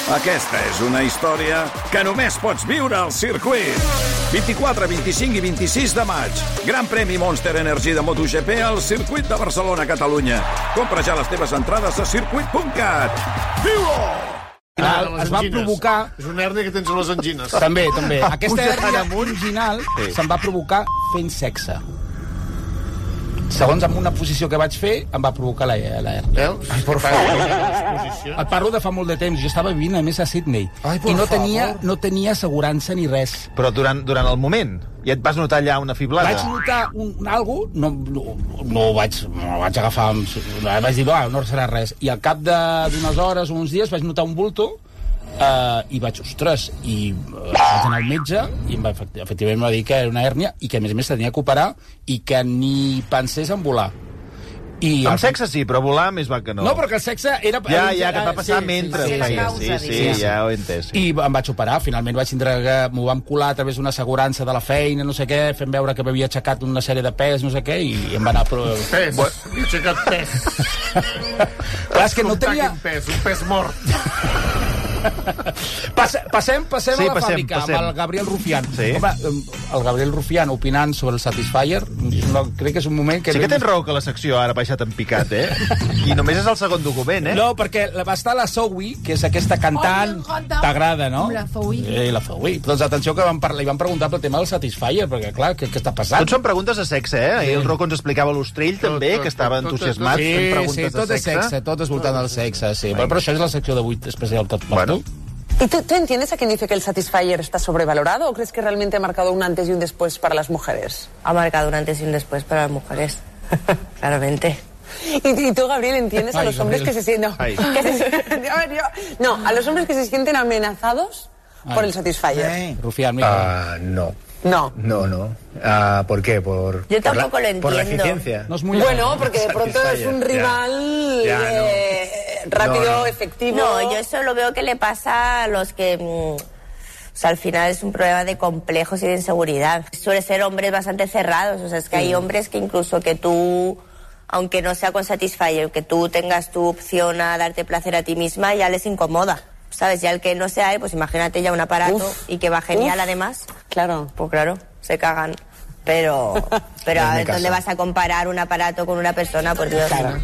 Aquesta és una història que només pots viure al circuit. 24, 25 i 26 de maig. Gran premi Monster Energy de MotoGP al circuit de Barcelona, Catalunya. Compra ja les teves entrades a circuit.cat. Viu-ho! Es va provocar... És una hèrnia que tens a les angines. També. Aquesta hèrnia original se'n va provocar fent sexe. Segons amb una posició que vaig fer, em va provocar la hèrnia. Ai, por favor. Et parlo de fa molt de temps. Jo estava vivint, a més, a Sydney. Ai, i no tenia assegurança ni res. Però durant el moment? I et vas notar allà una fiblada? Vaig notar algo, no ho vaig agafar... Vaig dir, no serà res. I al cap d'unes hores o uns dies vaig notar un bulto i vaig, ostres, i vaig anar al metge i efectivament em va dir que era una hèrnia i que a més tenia que operar i que ni pensés en volar. Amb sexe sí, però volar més va que no. No, però que el sexe era... Ja, que et va passar mentre feies. Sí, ja ho he entès. I em vaig operar, finalment vaig tindre que... M'ho vam colar a través d'una assegurança de la feina, no sé què, fent veure que m'havia aixecat una sèrie de pes, no sé què, i em va anar... Pes, he aixecat pes. Clar, és que no tenia... Un pes mort. Passem a la fàbrica amb el Gabriel Rufián. Home, el Gabriel Rufián opinant sobre el Satisfyer, crec que és un moment que... Sí que tens raó que la secció ara ha baixat en picat, I només és el segon document, No, perquè va estar la Zoe, que és aquesta cantant... T'agrada, no? La Zoe. La Zoe. Doncs atenció que li van preguntar pel tema del Satisfyer, perquè clar, què està passant? Tot són preguntes de sexe, Ahir el Rocco ens explicava l'Ostrell també, que estava entusiasmat fent preguntes de sexe. Tot és voltant del sexe, sí. Però això és la secció d'avui especial tot per tu. ¿Y tú entiendes a quien dice que el Satisfyer está sobrevalorado o crees que realmente ha marcado un antes y un después para las mujeres? Ha marcado un antes y un después para las mujeres, claramente. ¿Y tú, Gabriel, entiendes a los hombres que se sienten... No, a los hombres que se sienten amenazados por el Satisfyer? Rufián, no. No. ¿Por qué? Yo tampoco lo entiendo. ¿Por la eficiencia? No es muy bueno, porque de pronto es un rival rápido, efectivo. No, yo eso lo veo que le pasa a los que... O sea, al final es un problema de complejos y de inseguridad. Suele ser hombres bastante cerrados. O sea, es que hay hombres que incluso que tú, aunque no sea con Satisfyer, que tú tengas tu opción a darte placer a ti misma, ya les incomoda. ¿Sabes? Ya el que no sea él, pues imagínate ya un aparato y que va genial además. Claro. Pues claro, se cagan. Pero a ver, ¿dónde vas a comparar un aparato con una persona? Por Dios. Claro.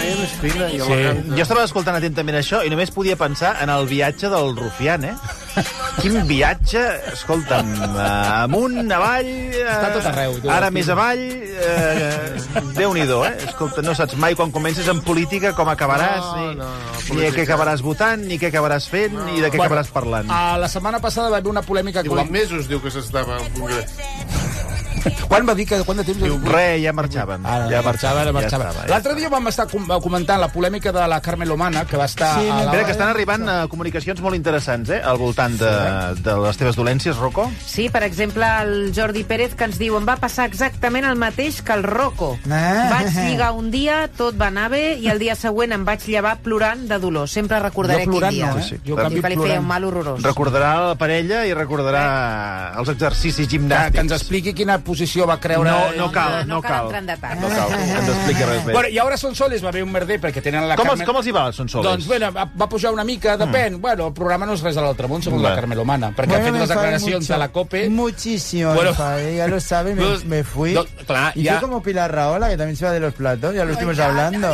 Jo estava escoltant atentament això i només podia pensar en el viatge del Rufián, Quin viatge, escolta'm, amunt, avall... Està tot arreu. Ara més avall, Déu-n'hi-do, Escolta, no saps mai quan comences en política com acabaràs, ni què acabaràs votant, ni què acabaràs fent, ni de què acabaràs parlant. La setmana passada va haver una polèmica... 18 mesos diu que s'estava al Congrés. Quan va dir que... Quant de temps? Ja marxaven. Ja marxava. L'altre dia vam estar comentant la polèmica de la Carmen Lomana, que va estar... Espera, que estan arribant comunicacions molt interessants, al voltant de les teves dolències, Rocco. Sí, per exemple, el Jordi Pérez, que ens diu: em va passar exactament el mateix que el Rocco. Vaig lligar un dia, tot va anar bé, i el dia següent em vaig llevar plorant de dolor. Sempre recordaré aquell dia. Jo que li feia un mal horrorós. Recordarà la parella i recordarà els exercicis gimnàstics. Que ens expliqui quina posició va creure... No cal entrar en detall. No cal que ens expliqui res més. Bueno, i ara Sonsoles va haver un merder perquè tenen la Carmen... Com els hi va, Sonsoles? Doncs, bueno, va pujar una mica, depèn. Bueno, el programa no és res de l'altre món, segons la Carmen Lomana, perquè ha fet les declaracions de la COPE... Muchísimo, ya lo sabe, me fui. Y yo como Pilar Rahola, que también se va de los platos, ya lo estuvimos hablando.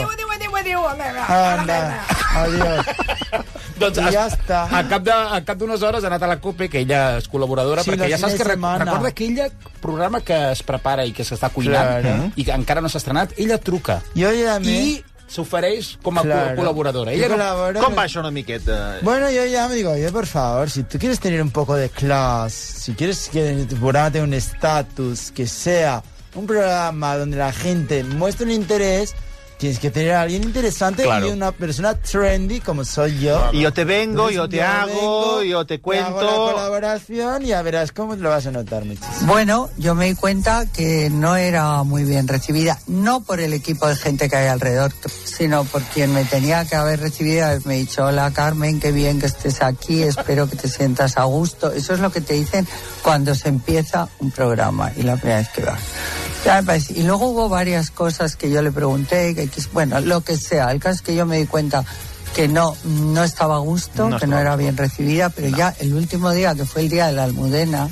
Anda, adiós. Doncs ja està. Al cap d'unes hores ha anat a la COPE, que ella és col·laboradora, perquè ja saps que recorda aquell programa que es prepara i que s'està cuinant i que encara no s'ha estrenat, ella truca i s'ofereix com a colaboradora. Com va això una miqueta? Bueno, yo ya me digo, oye, por favor, si tú quieres tener un poco de clase, si quieres que tu programa tenga un estatus, que sea un programa donde la gente muestre un interés, tienes que tener a alguien interesante y una persona trendy como soy yo. Y yo te vengo, yo te hago, yo te cuento. Te hago la colaboración y ya verás cómo lo vas a notar muchísimo. Bueno, yo me di cuenta que no era muy bien recibida, no por el equipo de gente que hay alrededor, sino por quien me tenía que haber recibido. Me ha dicho: hola Carmen, qué bien que estés aquí, espero que te sientas a gusto. Eso es lo que te dicen cuando se empieza un programa y la primera vez que vas. Ya me parece. Y luego hubo varias cosas que yo le pregunté, bueno, lo que sea. El caso es que yo me di cuenta que no estaba a gusto, que no era bien recibida, pero ya el último día, que fue el día de la Almudena,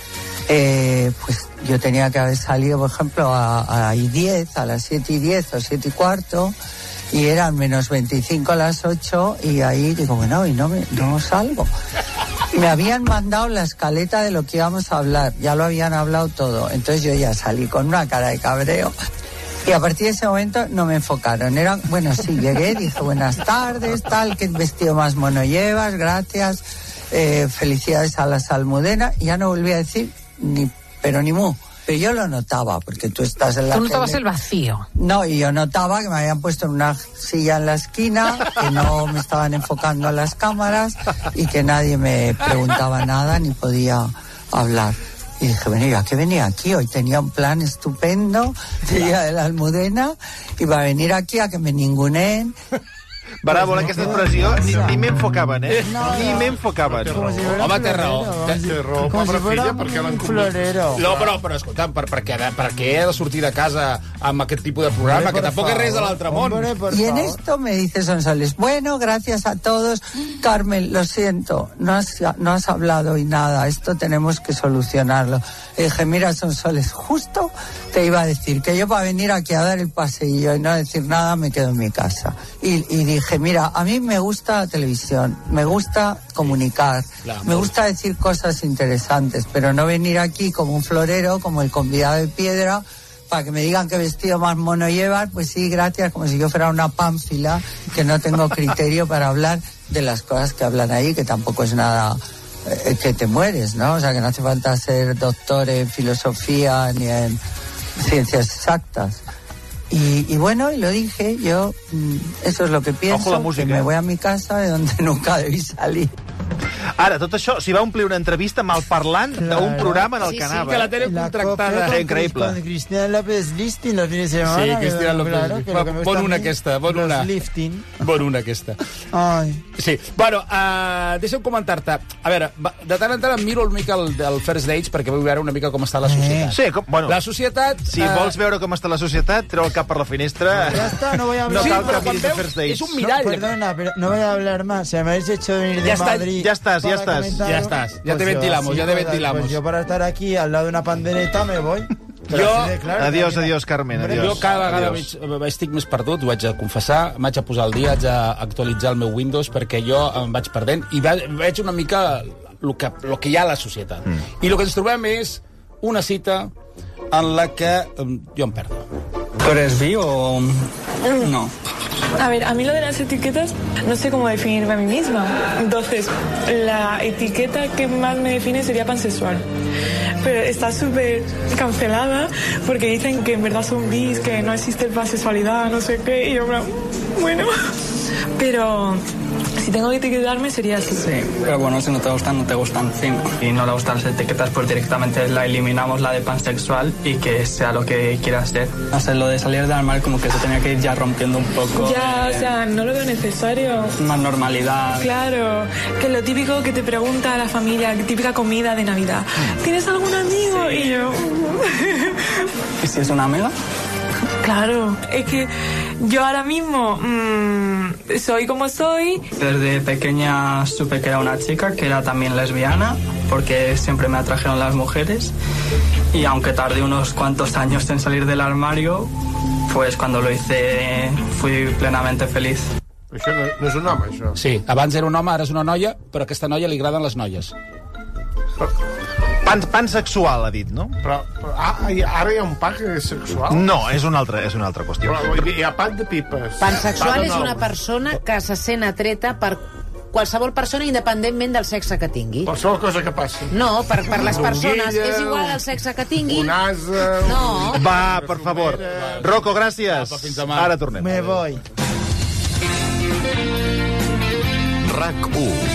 pues yo tenía que haber salido, por ejemplo, a I10, a las 7:10 o 7:15, y eran menos 25 a las 8, y ahí digo, bueno, y no salgo. Me habían mandado la escaleta de lo que íbamos a hablar, ya lo habían hablado todo, entonces yo ya salí con una cara de cabreo. Y a partir de ese momento no me enfocaron. Bueno, sí, llegué, dije buenas tardes, tal, qué vestido más mono llevas, gracias, felicidades a las Almudenas, y ya no volví a decir ni mu. Pero yo lo notaba, porque tú estás en la... Tú notabas el vacío. No, y yo notaba que me habían puesto en una silla en la esquina, que no me estaban enfocando a las cámaras y que nadie me preguntaba nada ni podía hablar. Y dije, bueno, ¿a qué venía aquí? Hoy tenía un plan estupendo, día de la Almudena, y va a venir aquí a que me ninguneen. Bravo, aquesta expressió, ni m'enfocaven, ni m'enfocaven. Home, té raó. Pobra filla, perquè l'han convertit. No, però escolta'm, per què he de sortir de casa amb aquest tipus de programa, que tampoc és res de l'altre món? Y en esto me dice Sonsoles, bueno, gracias a todos. Carmen, lo siento, no has hablado y nada, esto tenemos que solucionarlo. Le dije, mira, Sonsoles, justo te iba a decir que yo para venir aquí a dar el paseillo y no decir nada me quedo en mi casa. Y dije, mira, a mí me gusta la televisión, me gusta comunicar, me gusta decir cosas interesantes, pero no venir aquí como un florero, como el convidado de piedra, para que me digan qué vestido más mono llevar. Pues sí, gracias, como si yo fuera una pánfila, que no tengo criterio para hablar de las cosas que hablan ahí, que tampoco es nada que te mueres, ¿no? O sea, que no hace falta ser doctor en filosofía ni en ciencias exactas. Y bueno, y lo dije, yo eso es lo que pienso, que me voy a mi casa de donde nunca debí salir. Ara, tot això s'hi va omplir una entrevista malparlant d'un programa en el que anava. Sí, que la tenen contractada. Increïble. Con Cristina López Listing los fines de semana. Sí, Cristina López. Bon una aquesta, bon una. Bon una aquesta. Ai. Sí, bueno, deixa'm comentar-te. A veure, de tant en tant em miro una mica el First Dates perquè vull veure una mica com està la societat. Sí, bueno. La societat... Si vols veure com està la societat, treu el cap per la finestra. Ya está, no voy a hablar. No cal que miris de First Dates. És un mirall. No, perdona, pero no voy a hablar más. Se me habéis hecho venir de Madrid. Ya estás. Ya te ventilamos, ya te ventilamos. Pues yo para estar aquí al lado de una pandereta me voy. Adiós, Carmen, adiós. Jo cada vegada estic més perdut, ho haig de confessar, m'haig de posar al dia, haig d'actualitzar el meu Windows, perquè jo em vaig perdent i veig una mica el que hi ha a la societat. I el que ens trobem és una cita en la que jo em perdo. ¿Tú eres bi o no? A ver, a mí lo de las etiquetas no sé cómo definirme a mí misma. Entonces, la etiqueta que más me define sería pansexual. Pero está súper cancelada porque dicen que en verdad son bis, que no existe la pansexualidad, no sé qué. Y yo, bueno, pero si tengo que etiquetarme sería así. Sí, pero bueno, si no te gustan, no te gustan, sí. Y no le gustan las etiquetas, pues directamente la eliminamos, la de pansexual, y que sea lo que quiera ser. O sea, lo de salir del armario como que se tenía que ir ya rompiendo un poco. Ya, o sea, no lo veo necesario. Más normalidad. Claro, que lo típico que te pregunta la familia, típica comida de Navidad. ¿Tienes algún amigo? Sí. Y yo... ¿Y si es una amiga? Claro, es que yo ahora mismo soy como soy. Desde pequeña supe que era una chica, que era también lesbiana, porque siempre me atrajeron las mujeres. Y aunque tardé unos cuantos años en salir del armario, pues cuando lo hice fui plenamente feliz. Això no és un home, això. Sí, abans era un home, ara és una noia, però a aquesta noia li agraden les noies. Pansexual, ha dit, no? Però ara hi ha un pa que és sexual? No, és una altra qüestió. Però hi ha pan de pipes. Pansexual és una persona que se sent atreta per qualsevol persona independentment del sexe que tingui. Qualsevol cosa que passi. No, per les persones. És igual el sexe que tingui. Un ase... No. Va, per favor. Rocco, gràcies. Ara tornem. Me voy. RAC1.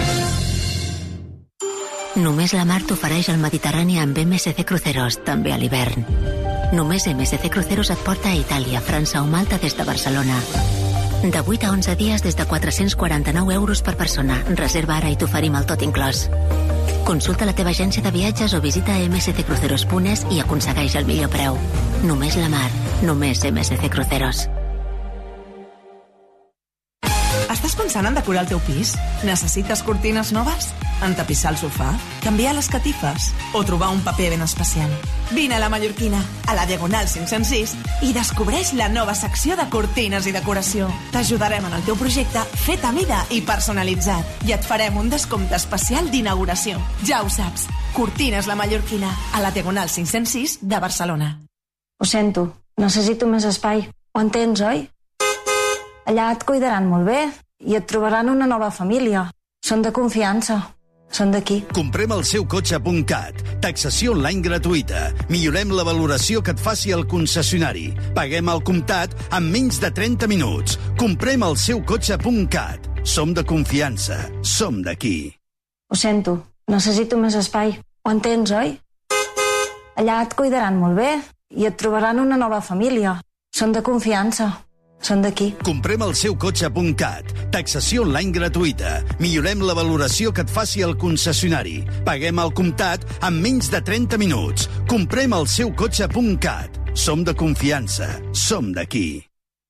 Només la mar t'ofereix el Mediterrani amb MSC Cruceros, també a l'hivern. Només MSC Cruceros et porta a Itàlia, França o Malta des de Barcelona. De 8 a 11 dies des de 449 euros per persona. Reserva ara i t'oferim el tot inclòs. Consulta la teva agència de viatges o visita msccruceros.es i aconsegueix el millor preu. Només la mar, només MSC Cruceros. Estàs pensant en decorar el teu pis? Necessites cortines noves? Entapissar el sofà? Canviar les catifes? O trobar un paper ben especial? Vine a la Mallorquina, a la Diagonal 506, i descobreix la nova secció de cortines i decoració. T'ajudarem en el teu projecte fet a mida i personalitzat. I et farem un descompte especial d'inauguració. Ja ho saps, Cortines la Mallorquina, a la Diagonal 506 de Barcelona. Ho sento, necessito més espai. Ho entens, oi? Allà et cuidaran molt bé i et trobaran una nova família. Són de confiança. Són d'aquí. Comprem el seu cotxe.cat. Taxació online gratuïta. Millorem la valoració que et faci el concessionari. Paguem al comptat en menys de 30 minuts. Comprem el seu cotxe.cat. Som de confiança. Som d'aquí. Ho sento, necessito més espai. Ho entens, oi? Allà et cuidaran molt bé i et trobaran una nova família. Són de confiança. Són d'aquí. Comprem el seu cotxe.cat. Taxació online gratuïta. Millorem la valoració que et faci el concessionari. Paguem al comptat en menys de 30 minuts. Comprem el seu cotxe.cat. Som de confiança. Som d'aquí.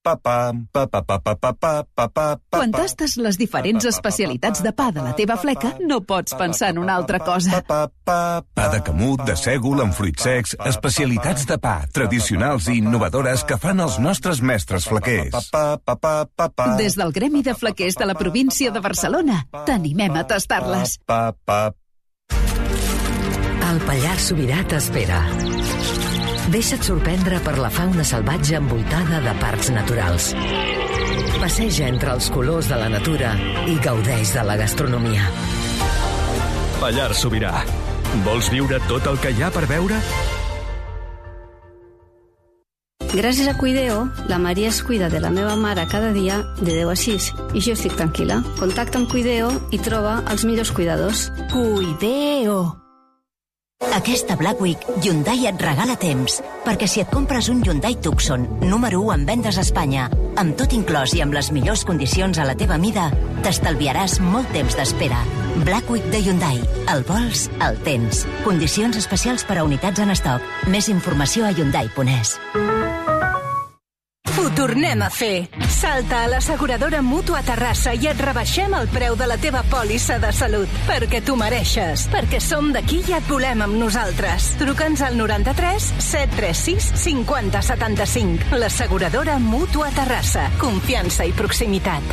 Quan tastes les diferents especialitats de pa de la teva fleca, no pots pensar en una altra cosa. Pa de camut, de sègol, amb fruits secs, especialitats de pa, tradicionals i innovadores que fan els nostres mestres flequers. Des del Gremi de Flequers de la província de Barcelona, t'animem a tastar-les. El Pallars Sobirà t'espera. Deixa't sorprendre per la fauna salvatge envoltada de parcs naturals. Passeja entre els colors de la natura i gaudeix de la gastronomia. Pallars Sobirà. Vols viure tot el que hi ha per veure? Gràcies a Cuideo, la Maria es cuida de la meva mare cada dia de 10 a 6 i jo estic tranquil·la. Contacta amb Cuideo i troba els millors cuidadors. Cuideo. Aquesta Black Week, Hyundai et regala temps, perquè si et compres un Hyundai Tucson, número 1 en vendes a Espanya, amb tot inclòs i amb les millors condicions a la teva mida, t'estalviaràs molt temps d'espera. Black Week de Hyundai. El vols, el tens. Condicions especials per a unitats en estoc. Més informació a hyundai.es. Ho tornem a fer. Salta a l'asseguradora Mútua Terrassa i et rebaixem el preu de la teva pòlissa de salut. Perquè tu mereixes. Perquè som d'aquí i et volem amb nosaltres. Truca'ns al 93 736 50 75. L'asseguradora Mútua Terrassa. Confiança i proximitat.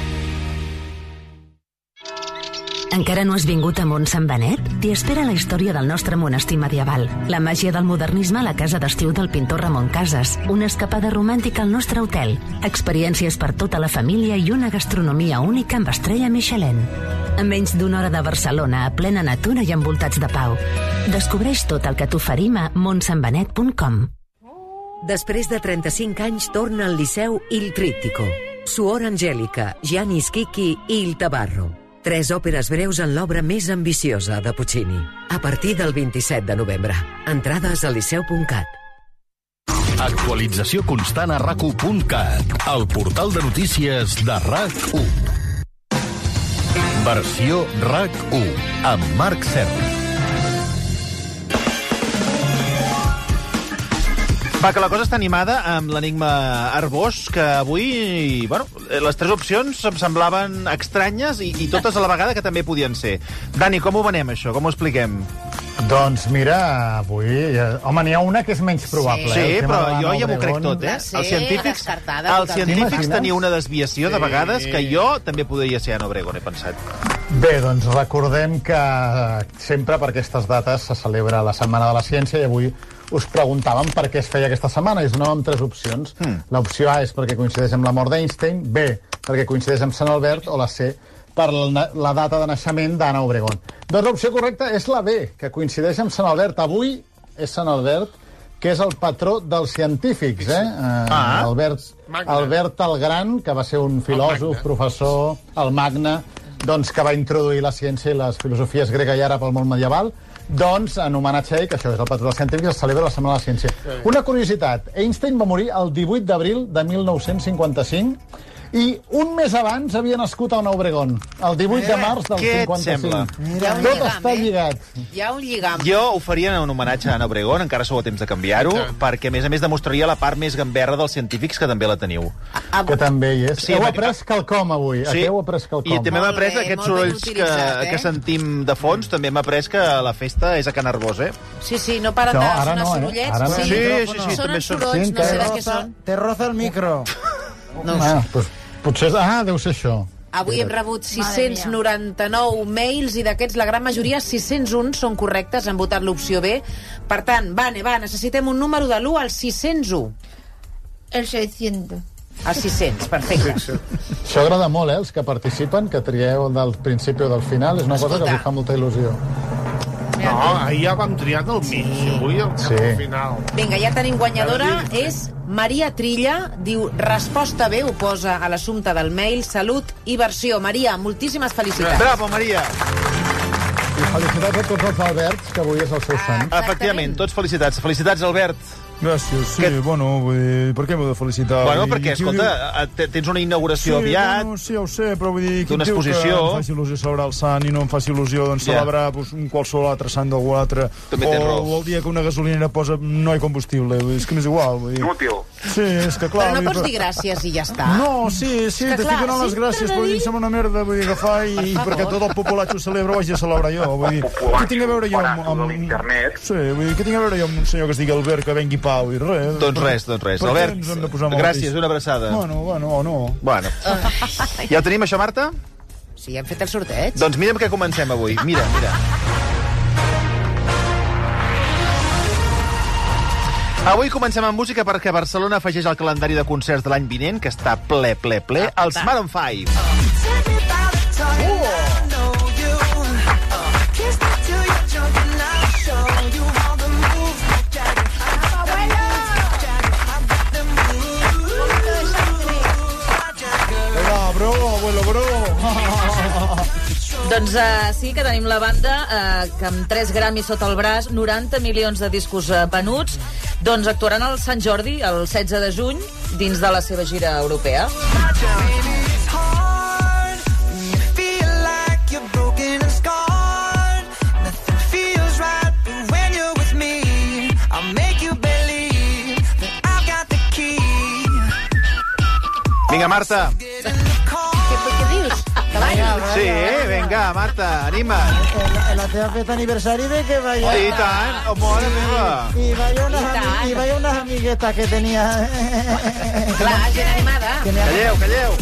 Encara no has vingut a Mont Sant Benet? T'hi espera la història del nostre monestir medieval, la màgia del modernisme a la casa d'estiu del pintor Ramon Casas, una escapada romàntica al nostre hotel, experiències per tota la família i una gastronomia única amb estrella Michelin. A menys d'una hora de Barcelona, a plena natura i envoltats de pau. Descobreix tot el que t'oferim a montsantbenet.com. Després de 35 anys torna al Liceu Il Tríptico. Suor Angèlica, Gianni Schicchi i Il Tabarro. 3 òperes breus en l'obra més ambiciosa de Puccini. A partir del 27 de novembre. Entrades a liceu.cat. Actualització constant a RAC1.cat, el portal de notícies de RAC1. Versió RAC1, amb Marc Serra. Va, que la cosa està animada amb l'enigma Arbós, que avui, bueno, les 3 opcions em semblaven estranyes i totes a la vegada que també podien ser. Dani, com ho venem, això? Com ho expliquem? Doncs mira, avui... Home, n'hi ha una que és menys probable. Sí, però jo ja m'ho crec tot, eh? Els científics teniu una desviació de vegades que jo també podria ser Anna Obregón, he pensat. Bé, doncs recordem que sempre per aquestes dates se celebra la Setmana de la Ciència i avui us preguntàvem per què es feia aquesta setmana i us donàvem 3 opcions. L'opció A és perquè coincideix amb la mort d'Einstein, B perquè coincideix amb Sant Albert o la C per la data de naixement d'Anna Obregón. Doncs l'opció correcta és la B, que coincideix amb Sant Albert. Avui és Sant Albert, que és el patró dels científics, eh? Albert el Gran, que va ser un filòsof, professor, el Magne, doncs que va introduir la ciència i les filosofies grega i àrab al món medieval. Doncs, en homenatge a ell, que això és el patró dels científics, es celebra la Setmana de la Ciència. Una curiositat, Einstein va morir el 18 d'abril de 1955 I un mes abans havia nascut a Obregón, el 18 de març del 55. Tot està lligat. Hi ha un lligam. Jo ho faria en un homenatge a Ana Obregón, encara sou a temps de canviar-ho, perquè, a més, demostraria la part més gamberra dels científics, que també la teniu. Que també hi és. Sí, heu après quelcom avui. Sí. Heu après quelcom. I també hem après aquests sorolls que sentim de fons, també hem après que la festa és a Can Arbós, Sí, no paren de sonar sorollets. Sí, sonen sorolls, no sé de què són. Te roza el micro. Potser... deu ser això. Avui hem rebut 699 mails i d'aquests la gran majoria, 601, són correctes, han votat l'opció B. Per tant, necessitem un número de l'1 al 601. El 600. El 600, perfecte. Això agrada molt, els que participen, que trieu del principi o del final, és una cosa que els fa molta il·lusió. No, ahir ja vam triar del mig, avui al final. Vinga, ja tenim guanyadora, és Maria Trilla, diu, resposta B, ho posa a l'assumpte del mail, salut i versió. Maria, moltíssimes felicitats. Bravo, Maria. I felicitats a tots els Alberts, que avui és el seu sant. Efectivament, tots felicitats. Felicitats, Albert. Gràcies, sí, bueno, vull dir, per què m'ho de felicitar? Bueno, perquè, escolta, tens una inauguració aviat. Sí, ja ho sé, però vull dir, d'una exposició. Em faci il·lusió celebrar el sant i no em faci il·lusió celebrar un qualsevol altre sant d'algú altre. O el dia que una gasolinera posa no hi combustible, és que m'és igual. Inútil. Sí, és que clar... Però no pots dir gràcies i ja està. No, sí, te fico en les gràcies, però sembla una merda, vull dir, agafar i perquè tot el populatxo celebra ho haig de celebrar jo, vull dir, què tinc a veure jo amb... Sí, vull dir, què tinc a veure jo amb un senyor que es digui Albert que vengui Pau i res? Doncs res. Albert, gràcies, una abraçada. Bueno. Ja ho tenim, això, Marta? Sí, hem fet el sorteig. Doncs mira'm què comencem avui. Mira. Avui comencem amb música perquè Barcelona afegeix al calendari de concerts de l'any vinent, que està ple, els Maroon 5. Bro. Doncs sí que tenim la banda que amb 3 Grammys sota el braç, 90 milions de discos venuts, doncs actuaran al Sant Jordi el 16 de juny dins de la seva gira europea. Vinga, Marta. Què dius? Sí, vinga, Marta, anima't. La teva festa aniversari de que vaya... I tant, mare meva. Y vaya unas amiguetas que tenía... Clar, gent animada. Calleu.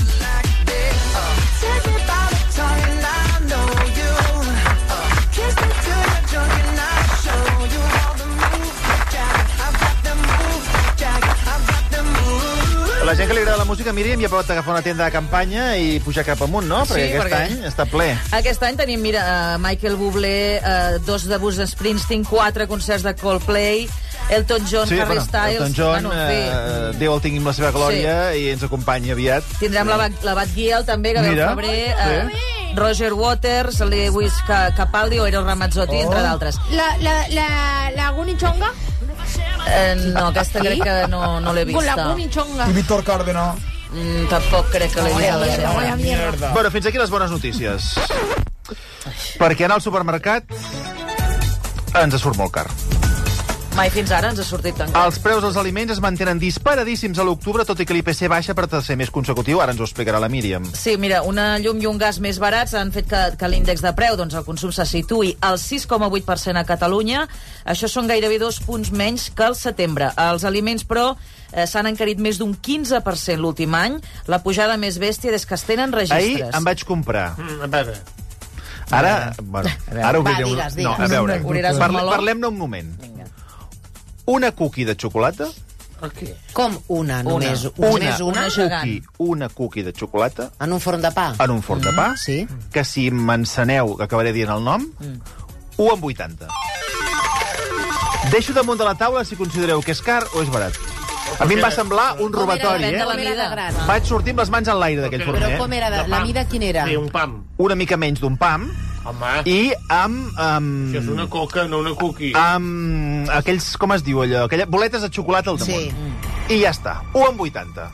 La gent que li agrada la música, Míriam, ja pot agafar una tenda de campanya i pujar cap amunt, no? Perquè aquest any està ple. Aquest any tenim, Michael Bublé, 2 debuts de Springsteen, 4 concerts de Coldplay, Elton John, Harry Styles... Elton John, Déu el tingui amb la seva glòria i ens acompanya aviat. Tindrem la Bat Giel, també, que ve al febrer... Roger Waters, Lewis Capaldi o Eros Ramazzotti, entre d'altres. La Gunichonga? No, aquesta crec que no l'he vista. La Gunichonga. I Víctor Cárdenas? Tampoc crec que l'he vista. Bueno, fins aquí les bones notícies. Perquè anar al supermercat ens surt molt car. Mai fins ara ens ha sortit tan car. Els preus dels aliments es mantenen disparadíssims a l'octubre, tot i que l'IPC baixa per tercer mes consecutiu. Ara ens ho explicarà la Míriam. Sí, mira, una llum i un gas més barats han fet que l'índex de preu, doncs el consum se situï al 6,8% a Catalunya. Això són gairebé 2 punts menys que al setembre. Els aliments, però, s'han encarit més d'un 15% l'últim any. La pujada més bèstia des que es tenen registres. Ahir em vaig comprar... A veure... Ara obriré un... Digues. No, a veure, parlem-ne un moment. Una cookie de xocolata. Com una? Només Una cookie de xocolata. En un forn de pa? En un forn de pa. Sí. Que si m'enceneu, que acabaré dient el nom, 1,80. Deixo damunt de la taula si considereu que és car o és barat. A mi em va semblar un robatori, Vaig sortir amb les mans en l'aire d'aquell forner. Però com era? La mida quina era? Sí, un pam. Una mica menys d'un pam. Home. I amb... Això és una coca, no una cookie. Amb aquells, com es diu allò? Boletes de xocolata al damunt. Sí. I ja està. 1,80.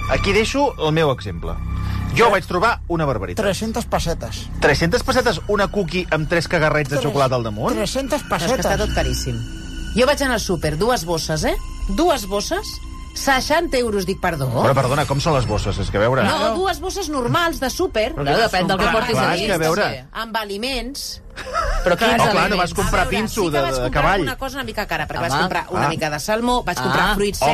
Aquí deixo el meu exemple. Jo vaig trobar una barbaritat. 300 pessetes. 300 pessetes una cookie amb 3 cagarrets de xocolata al damunt? 300 No, és que està tot caríssim. Jo vaig anar al súper, 2 bosses, 2 bosses, 60 euros, dic, perdó. Però, perdona, com són les bosses? És que a veure... No, 2 bosses normals de súper. Però depèn del que portis a dins. És que a veure... Amb aliments... Però quins clar, aliments? no vas comprar pinso de cavall. Sí que vaig comprar una cosa una mica cara, perquè vaig comprar una mica de salmó, vaig comprar fruits secs...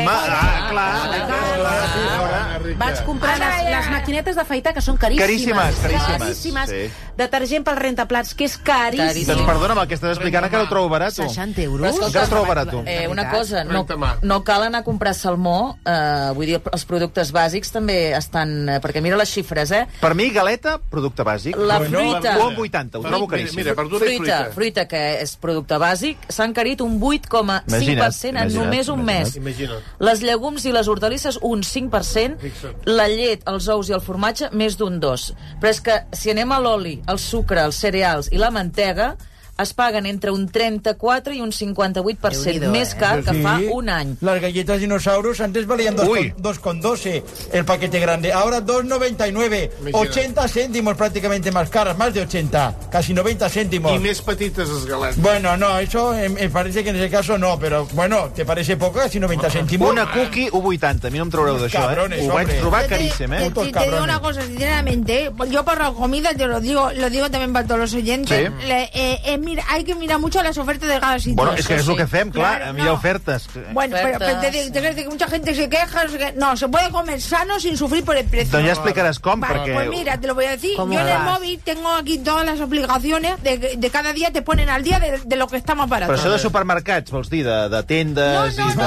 Vaig comprar les maquinetes d'afaitar, que són caríssimes. Caríssimes. Detergent pel rentaplats, que és caríssim. Doncs perdona'm, el que estàs explicant encara ho trobo barat. 60 euros? Encara ho trobo barat. Una cosa, no cal anar a comprar salmó, vull dir, els productes bàsics també estan... Perquè mira les xifres, Per mi, galeta, producte bàsic. La fruita... 1,80, ho trobo caríssim. Mira, verdura i fruita. Fruita, que és producte bàsic, s'ha encarit un 8,5% en només un mes. Imagina't. Les llegums i les hortalisses, un 5%. La llet, els ous i el formatge, més d'un 2%. Però és que si anem a l'oli, el sucre, els cereals i la mantega, es paguen entre un 34 i un 58% més car que fa un any. Las galletas dinosaurios antes valían 2,12 el paquete grande, ahora 2,99, 80 céntimos prácticamente más caras, más de 80, casi 90 céntimos. I més petites les galetes. Bueno, no, eso me parece que en ese caso no, pero bueno, ¿te parece poco? Casi 90 céntimos. Una cookie, 1,80, a mi no em traureu d'això, Ho vaig trobar caríssim, Te digo una cosa, sinceramente, yo por la comida te lo digo también para todos los oyentes, mira, hay que mirar mucho las ofertas de cada sitio. Bueno, es que es lo que hacemos, claro, mira ofertas. Bueno, pero te digo que mucha gente se queja, no, se puede comer sano sin sufrir por el precio. Doncs ja explicaràs com, vale, perquè... Pues mira, te lo voy a decir, yo en el móvil tengo aquí todas las aplicaciones de cada día, te ponen al día de lo que está más barato. Però això de supermercats, vols dir, de tendes... No,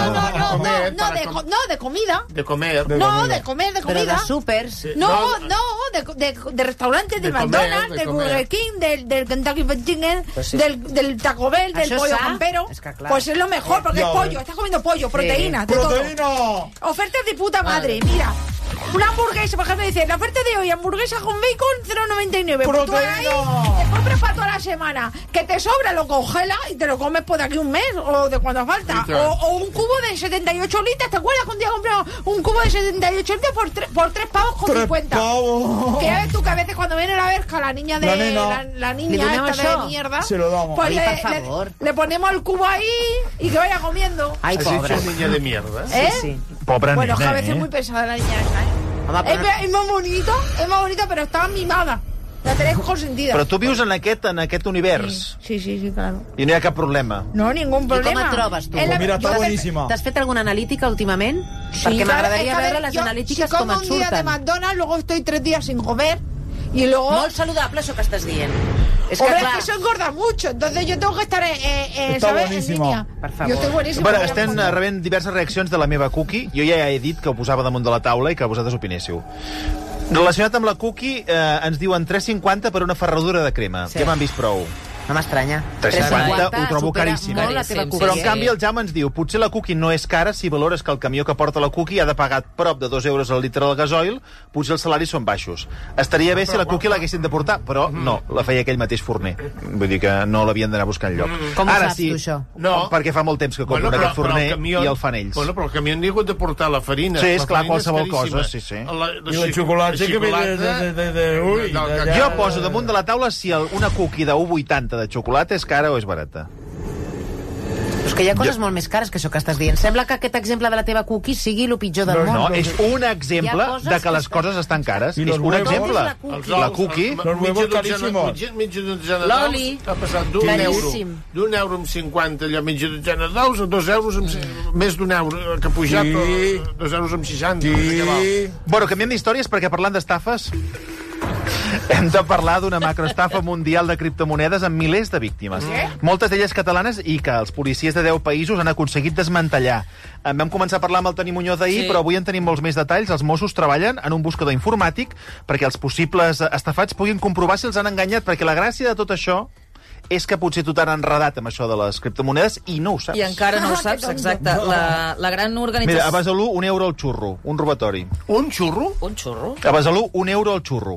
de comida. De comer. No, de comer, de comida. Pero de súpers. No, de restaurantes, del McDonald's, del Burger King, del Kentucky Fried Chicken, del Taco Bell, del pollo campero. Pues es lo mejor, porque es pollo. Estás comiendo pollo, proteína, de todo. Ofertas de puta madre, mira. Una hamburguesa, por ejemplo, dice, la oferta de hoy, hamburguesa con bacon, 0,99. Pues tú ahí te compras para toda la semana. Que te sobra, lo congelas y te lo comes por de aquí un mes, o de cuando falta. O un cubo de 78 litros, ¿te acuerdas que un día compramos un cubo de 78 litros por 3 pavos con 50? Que ya ves tú que a veces cuando viene la verja, la niña la niña esta de mierda, se lo damos. Pues le ponemos el cubo ahí y que vaya comiendo. Ay, pobre. ¿Has niña de mierda? Sí. Pobre bueno, nena, a veces es muy pesada la niña esta, Es más bonito, pero estaba mimada. La tenéis consentida. Però tu vius en aquest univers. Sí, claro. I no hi ha cap problema. No, ningún problema. I com et trobes, tu? Mira, està boníssima. T'has fet alguna analítica últimament? Sí, perquè claro, m'agradaria veure les analítiques com et surten. Si como un día de McDonald's, luego estoy 3 días sin comer, y luego... Molt saludable, això que estàs dient. Es que eso engorda mucho, entonces yo tengo que estar ¿sabes? En línea. Per favor. Jo estic boníssim. Bueno, estem rebent diverses reaccions de la meva cookie. Jo ja he dit que ho posava damunt de la taula i que vosaltres opinéssiu. Relacionat amb la cookie, ens diuen 3,50 per una ferradura de crema. Ja m'han vist prou. No m'estranya. 3,50 ho trobo caríssim. Però en canvi el Jaume ens diu, potser la cookie no és cara si valores que el camió que porta la cookie ha de pagar prop de 2 euros al litre del gasoil, potser els salaris són baixos. Estaria bé si la cookie l'haguessin de portar, però no, la feia aquell mateix forner. Vull dir que no l'havien d'anar a buscar enlloc. Com ho saps tu, això? No, perquè fa molt temps que compro aquest forner i el fan ells. Bueno, però el camió n'hi ha hagut de portar la farina. Sí, és clar, qualsevol cosa, sí. I la xocolata que ve Jo poso damunt de la taula si una cookie de 1,80 de xocolata és cara o és barata. És que hi ha coses molt més cares que això que estàs dient. Sembla que aquest exemple de la teva cookie sigui el pitjor del món. No, és un exemple de que les coses estan cares. És un exemple. La cookie... Los huevos carísimos. Mitja dotzena L'oli. d'ous ha passat d'un euro amb 50, allò mitja dotzena d'ous, a 2 euros, més d'un euro, que ha pujat a 2 euros amb 60. Bueno, canviem d'històries perquè parlant d'estafes... Hem de parlar d'una macroestafa mundial de criptomonedes amb milers de víctimes. Moltes d'elles catalanes i que els policies de 10 països han aconseguit desmantellar. Vam començar a parlar amb el Toni Muñoz ahir, però avui en tenim molts més detalls. Els Mossos treballen en un buscador informàtic perquè els possibles estafats puguin comprovar si els han enganyat, perquè la gràcia de tot això és que potser tu t'han enredat amb això de les criptomonedes i no ho saps. I encara no ho saps, exacte. La gran organització... Mira, a Besalú, 1 euro al xurro, un robatori. Un xurro? Un xurro? A Besalú, 1 euro al xurro.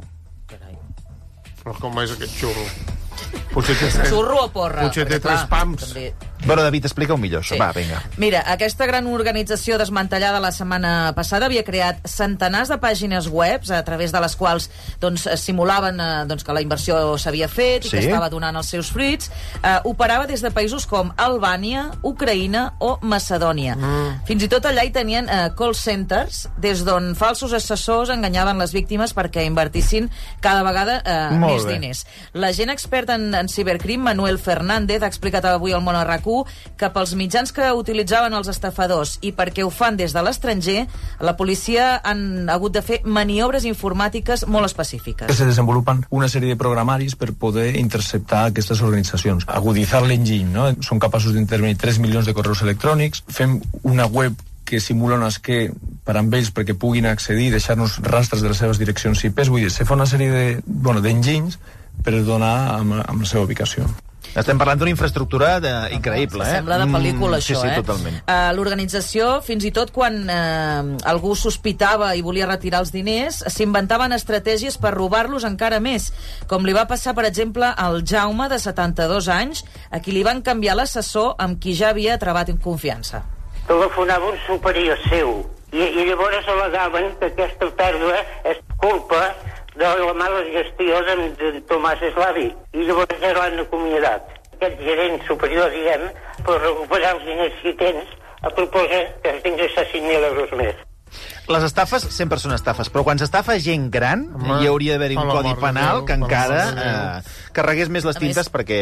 Però com és aquest xurro? Xurro o porra? Potser té 3 pams. Bueno, David, explica-ho millor, això. Sí. Va, vinga. Mira, aquesta gran organització desmantellada la setmana passada havia creat centenars de pàgines webs a través de les quals simulaven que la inversió s'havia fet i que estava donant els seus fruits. Operava des de països com Albània, Ucraïna o Macedònia. Fins i tot allà hi tenien call centers des d'on falsos assessors enganyaven les víctimes perquè invertissin cada vegada més diners. L'agent expert en cibercrim, Manuel Fernández, ha explicat avui al Món a RAC1 que pels mitjans que utilitzaven els estafadors i perquè ho fan des de l'estranger, la policia han hagut de fer maniobres informàtiques molt específiques. Se desenvolupen una sèrie de programaris per poder interceptar aquestes organitzacions. Aguditzar l'enginy, no? Són capaços d'intervenir 3 milions de correus electrònics, fem una web que simula un esquer per amb ells perquè puguin accedir i deixar-nos rastres de les seves direccions IP. Vull dir, se fa una sèrie d'enginys per donar amb la seva ubicació. Estem parlant d'una infraestructura increïble, Sembla de pel·lícula, això, Sí, totalment. L'organització, fins i tot quan algú sospitava i volia retirar els diners, s'inventaven estratègies per robar-los encara més, com li va passar, per exemple, al Jaume, de 72 anys, a qui li van canviar l'assessor amb qui ja havia trebat en confiança. Telefonava un superior seu i llavors al·legaven que aquesta pèrdua és culpa de la mala gestió de Tomàs Eslavi i llavors ja l'han acomiadat. Aquest gerent superior, diguem, per recuperar els diners que tens, proposa que es d'ingressar 5.000 euros més. Les estafes sempre són estafes, però quan s'estafa gent gran hi hauria d'haver-hi un codi penal que encara carregués més les tintes perquè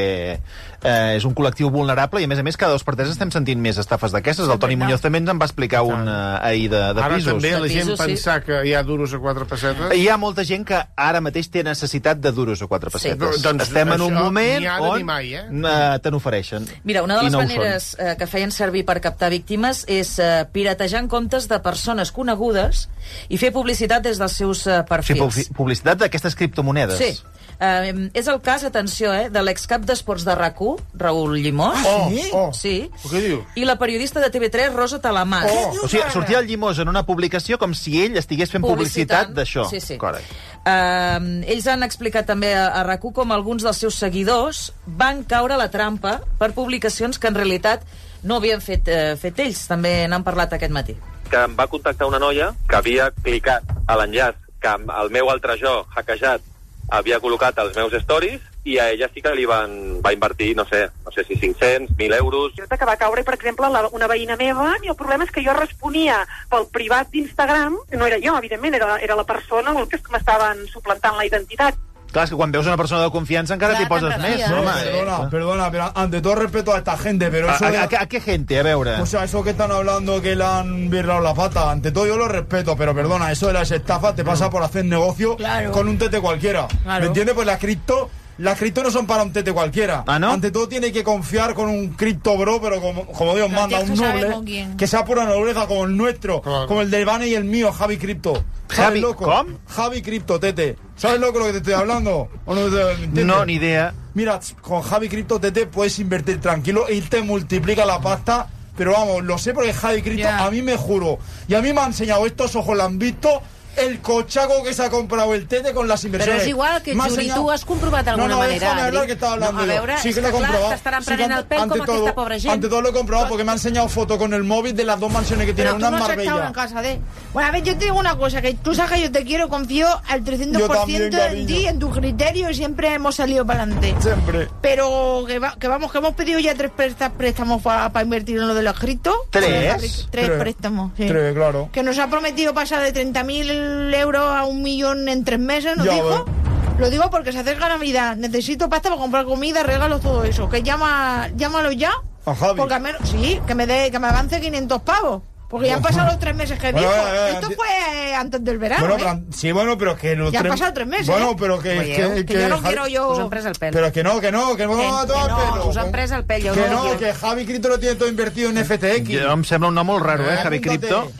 és un col·lectiu vulnerable i, a més, cada 2 per 3 estem sentint més estafes d'aquestes. El Toni Muñoz també ens en va explicar un ahir de pisos. Ara també la gent pensar que hi ha duros a 4 pessetes. Hi ha molta gent que ara mateix té necessitat de duros a 4 pessetes. Estem en un moment on te n'ofereixen. Mira, una de les maneres que feien servir per captar víctimes és piratejant comptes de persones conegudes i fer publicitat des dels seus perfils. Sí, publicitat d'aquestes criptomonedes. Sí. És el cas, atenció, de l'excap d'esports de RAC1, Raül Llimós. Sí. Què diu? I la periodista de TV3, Rosa Talamàs. O sigui, sortia el Llimós en una publicació com si ell estigués fent publicitat d'això. Sí. Correcte. Ells han explicat també a RAC1 com alguns dels seus seguidors van caure a la trampa per publicacions que en realitat no havien fet ells. També n'han parlat aquest matí. Que em va contactar una noia que havia clicat a l'enllaç que el meu altre jo, hackejat, havia col·locat als meus stories i a ella sí que li va invertir, no sé si 500, 1.000 euros. Que va caure, per exemple, una veïna meva i el problema és que jo responia pel privat d'Instagram, no era jo, evidentment, era la persona el que m'estaven suplantant la identitat. Claro, es que cuando veus una persona de confianza encara t'hi poses més, no? Perdona, pero ante todo respeto a esta gente, pero eso... ¿A qué gente? A veure... O sea, eso que están hablando que le han virlado la pata, ante todo yo lo respeto, pero perdona, eso de las estafas te pasa por hacer negocio con un tete cualquiera. ¿Me entiendes? Pues las cripto no son para un tete cualquiera. ¿Ah, no? Ante todo tiene que confiar con un cripto bro, pero como Dios manda, un noble, que sea pura nobleza como el nuestro, como el de Vane y el mío, Javi Cripto. Javi, ¿cómo? Javi Cripto, tete. ¿Sabes lo que te estoy hablando? ¿O no, ni idea. Mira, con Javi Cripto, tete, puedes invertir tranquilo y te multiplica la pasta. Pero vamos, lo sé porque Javi Cripto a mí me juro. Y a mí me ha enseñado, estos ojos lo han visto, el cochaco que se ha comprado el tete con las inversiones. Però és igual que, Juli, tu has comprovat d'alguna manera. No, déjame hablar que estaba hablando yo. Sí que lo he comprobado. T'estaran prenent el pèl com aquesta pobra gent. Ante todo lo he comprobado porque me ha enseñado foto con el móvil de las 2 mansiones que tiene, una en Marbella. Pero tú no has estado en casa de... Bueno, a ver, yo te digo una cosa, que tú sabes que yo te quiero, confío al 300% en ti, en tu criterio, y siempre hemos salido para adelante. Siempre. Pero que hemos pedido ya 3 préstamos para invertir en lo de los criptos. ¿3? 3 préstamos, sí. 3, claro. Que nos ha prometido pasar de 30.000 euros a 1 millón en 3 meses, ¿nos dijo? Lo digo porque se acerca Navidad, necesito pasta para comprar comida, regalos, todo eso. Que llámalo ya. A Javi. Porque al menos, sí, que me avance 500 pavos. Porque ya han pasado los 3 meses que dijo. Esto fue antes del verano. Bueno, pero que los ya han pasado 3 meses. Bueno, pero que yo no quiero yo. Us han pres el pèl. Pero que no a todo el pelo. Us han pres el pèl. Que Javi Cripto lo tiene todo invertido en FTX. Jo em sembla un nom molt raro, Javi Cripto.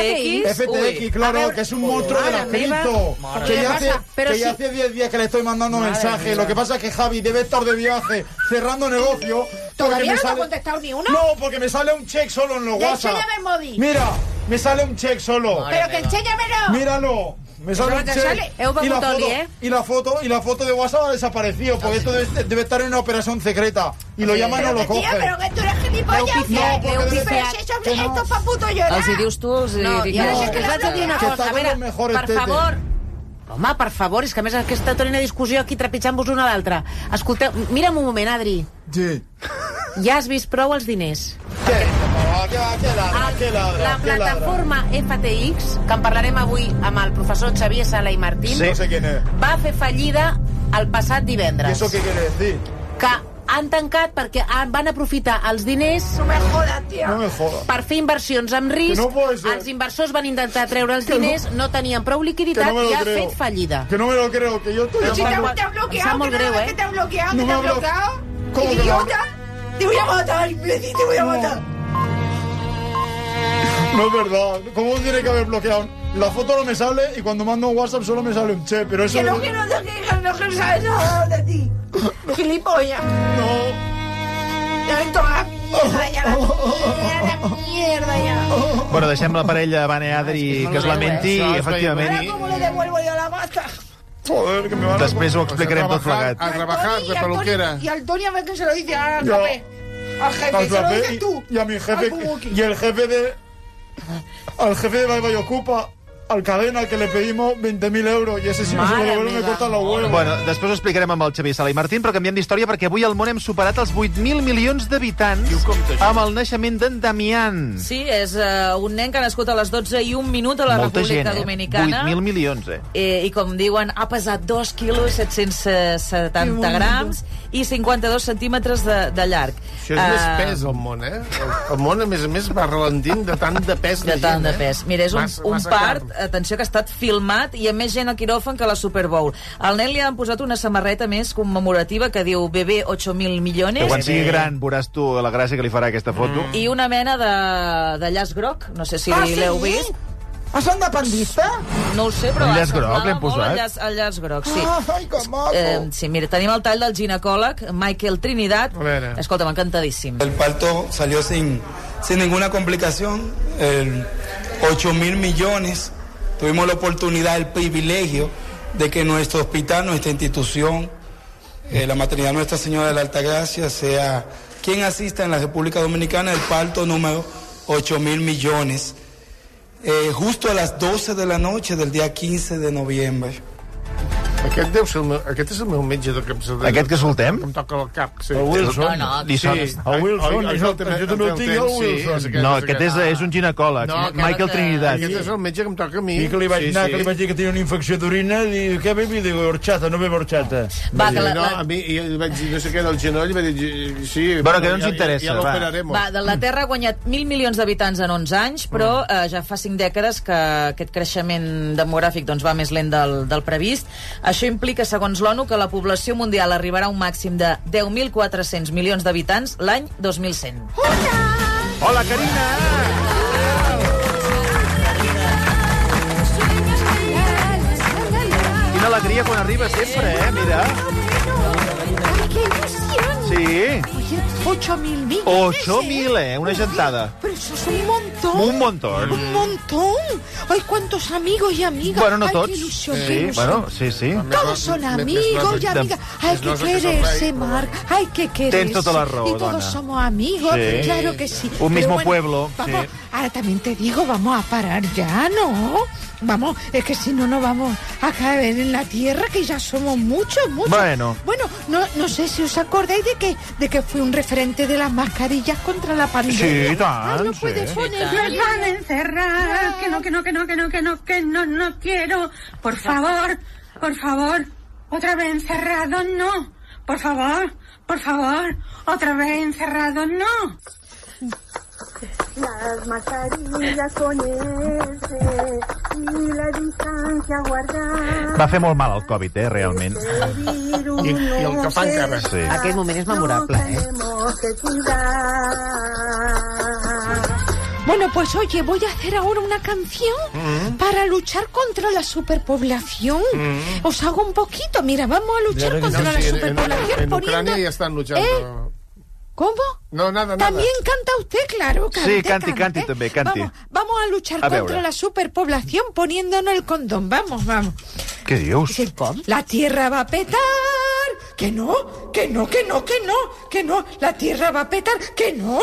FTX, claro, que es un monstruo de la cripto. Que ya hace 10 días que le estoy mandando mensajes. Lo que pasa es que Javi debe estar de viaje cerrando negocio. ¿Todavía no ha contestado ni uno? No, porque me sale un check solo en los WhatsApp. Enséñame el móvil. Mira, me sale un check solo. Pero que enséñamelo. Míralo. Me sale un cheque. Y la foto de WhatsApp ha desaparecido, porque esto debe estar en una operación secreta. Y lo llaman y no lo cogen. Pero que tú eres gilipollas. Esto es pa' puto llorar. Els hi dius tu, els hi dic... No, és que us vaig a dir una cosa. A veure, per favor... Home, per favor, és que a més aquesta torna discussió aquí trepitjant-vos una a l'altra. Escolteu, mira'm un moment, Adri. Sí. Ja has vist prou els diners. Què? Què ladra? La plataforma FTX, que en parlarem avui amb el professor Xavier Sala i Martín, no sé quién es, va fer fallida el passat divendres. ¿Eso qué quiere decir? Que han tancat perquè van aprofitar els diners per fer inversions amb risc. Els inversors van intentar treure els diners, no tenien prou liquiditat i ha fet fallida. Que no me lo creo, que yo estoy... Si te ha bloqueado, molt greu, que te ha bloqueado, no que te ha bloqueado. ¿Cómo que ¡Idiota! ¡Te voy a matar, imbécil! ¡Te voy a matar! No es verdad. ¿Cómo tiene que haber bloqueado? La foto no me sale y cuando mando un WhatsApp solo me sale un che, pero eso... Que no sabes nada de ti. Gilipollas. No. Ya ven toda la mierda, ya la mierda, ya. Bueno, deixem la parella Vane Adri que es lamenti, efectivament. Ahora, ¿cómo le devuelvo yo la pasta? Joder, que me van a... Després ho explicarem tot plegat. A trabajar de peluquera. Y al Tony a ver qué se lo dice al jefe. Al jefe, se lo dices tú. Y a mi jefe, y el jefe de... Al jefe de Baiba y Ocupa, al cadena al que le pedimos 20.000 euros, i ese si no se lo devuelve me corta los huevos. Bueno, després ho explicarem amb el Xavier Sala i Martín, però canviem d'història perquè avui al món hem superat els 8.000 milions d'habitants amb el naixement d'en Damián. Sí, és un nen que ha nascut a les 12:01 a la República Dominicana. 8.000 milions, I com diuen, ha pesat 2 quilos, 770 grams i 52 centímetres de llarg. Això és més pes al món, eh? El món, a més, va ralentint de tant de pes de gent. De tant de pes. Mira, és un part, atenció, que ha estat filmat i amb més gent al quiròfan que la Super Bowl. Al nen li han posat una samarreta més commemorativa que diu Bebé 8.000 millones. Que quan sigui gran veuràs tu la gràcia que li farà aquesta foto. I una mena de llaç groc, no sé si l'heu vist. Són dependista? No ho sé, però el llaç groc l'hem posat. El llaç groc, sí. Ai, que maco. Sí, mira, tenim el tall del ginecòleg Michael Trinidad. Escolta, m'encantadíssim. El parto salió sin ninguna complicación. 8.000 millones. Tuvimos la oportunidad, el privilegio de que nuestro hospital, nuestra institución, la maternidad Nuestra Señora de la Altagracia, sea quien asista en la República Dominicana el parto número 8.000 millones. Justo a las 12 de la noche del día 15 de noviembre. Aquest és el meu metge de capçalera. Aquest que soltem? Que em toca el cap. Sí. El Wilson. No. Sí. El Wilson. Jo també el tinc, el Wilson. No, aquest és un ginecòleg. Michael Trinidad. Aquest és el metge que em toca a mi. I que li vaig anar, que li vaig dir que tenia una infecció d'orina, i què bevi? Digo, horchata, no bebo horchata. No, a mi, i vaig dir, no sé què, del genoll, i vaig dir, sí... Bueno, que no ens interessa, ja l'operarem. Va, la Terra ha guanyat 1.000 milions d'habitants en 11 anys, però ja fa 5 dècades que aquest creixement demogràfic va més lent del previst. Això implica, segons l'ONU, que la població mundial arribarà a un màxim de 10.400 milions d'habitants l'any 2100. Hola, Carina! Quina alegria quan arriba sempre, mira. ¡Qué ilusión! Sí. 8.000 millones. 8.000, una gentada. Pero eso es un montón. Un montón. Un montón. Ay, cuántos amigos y amigas. Bueno, no ay, tots. Qué ilusión, sí, qué ilusión. Bueno, sí. Todos son amigos y amigas. Hay que quererse, Marc. Hay que quererse. Tens tota la raó, y todos dona. somos amigos. Sí. Claro que sí. Un mismo bueno, pueblo. Vamos, sí. Ahora también te digo, vamos a parar ya, ¿no? Vamos, es que si no, no vamos a caer en la tierra, que ya somos muchos. Bueno, no sé si os acordáis de que fui un referente de las mascarillas contra la pandemia. Sí, tant, no puedes poner. Nos van a encerrar, que no quiero. Por favor, otra vez encerrado, no. Por favor, otra vez encerrado, no. Las mascarillas ponerse y la distancia guardar. Va fer molt mal el Covid, realment. I el que fa encara. Sí. Aquest moment és memorable, Bueno, pues oye, voy a hacer ahora una canción para luchar contra la superpoblación. Os hago un poquito, mira, vamos a luchar contra la superpoblación en Ucrania ya están luchando. ¿Cómo? No, nada. También canta usted, claro. Sí, canti també, canti. Vamos a luchar contra la superpoblación poniéndonos el condón. Vamos. ¿Qué dios? La Tierra va a petar. Que no. La Tierra va a petar. Que no.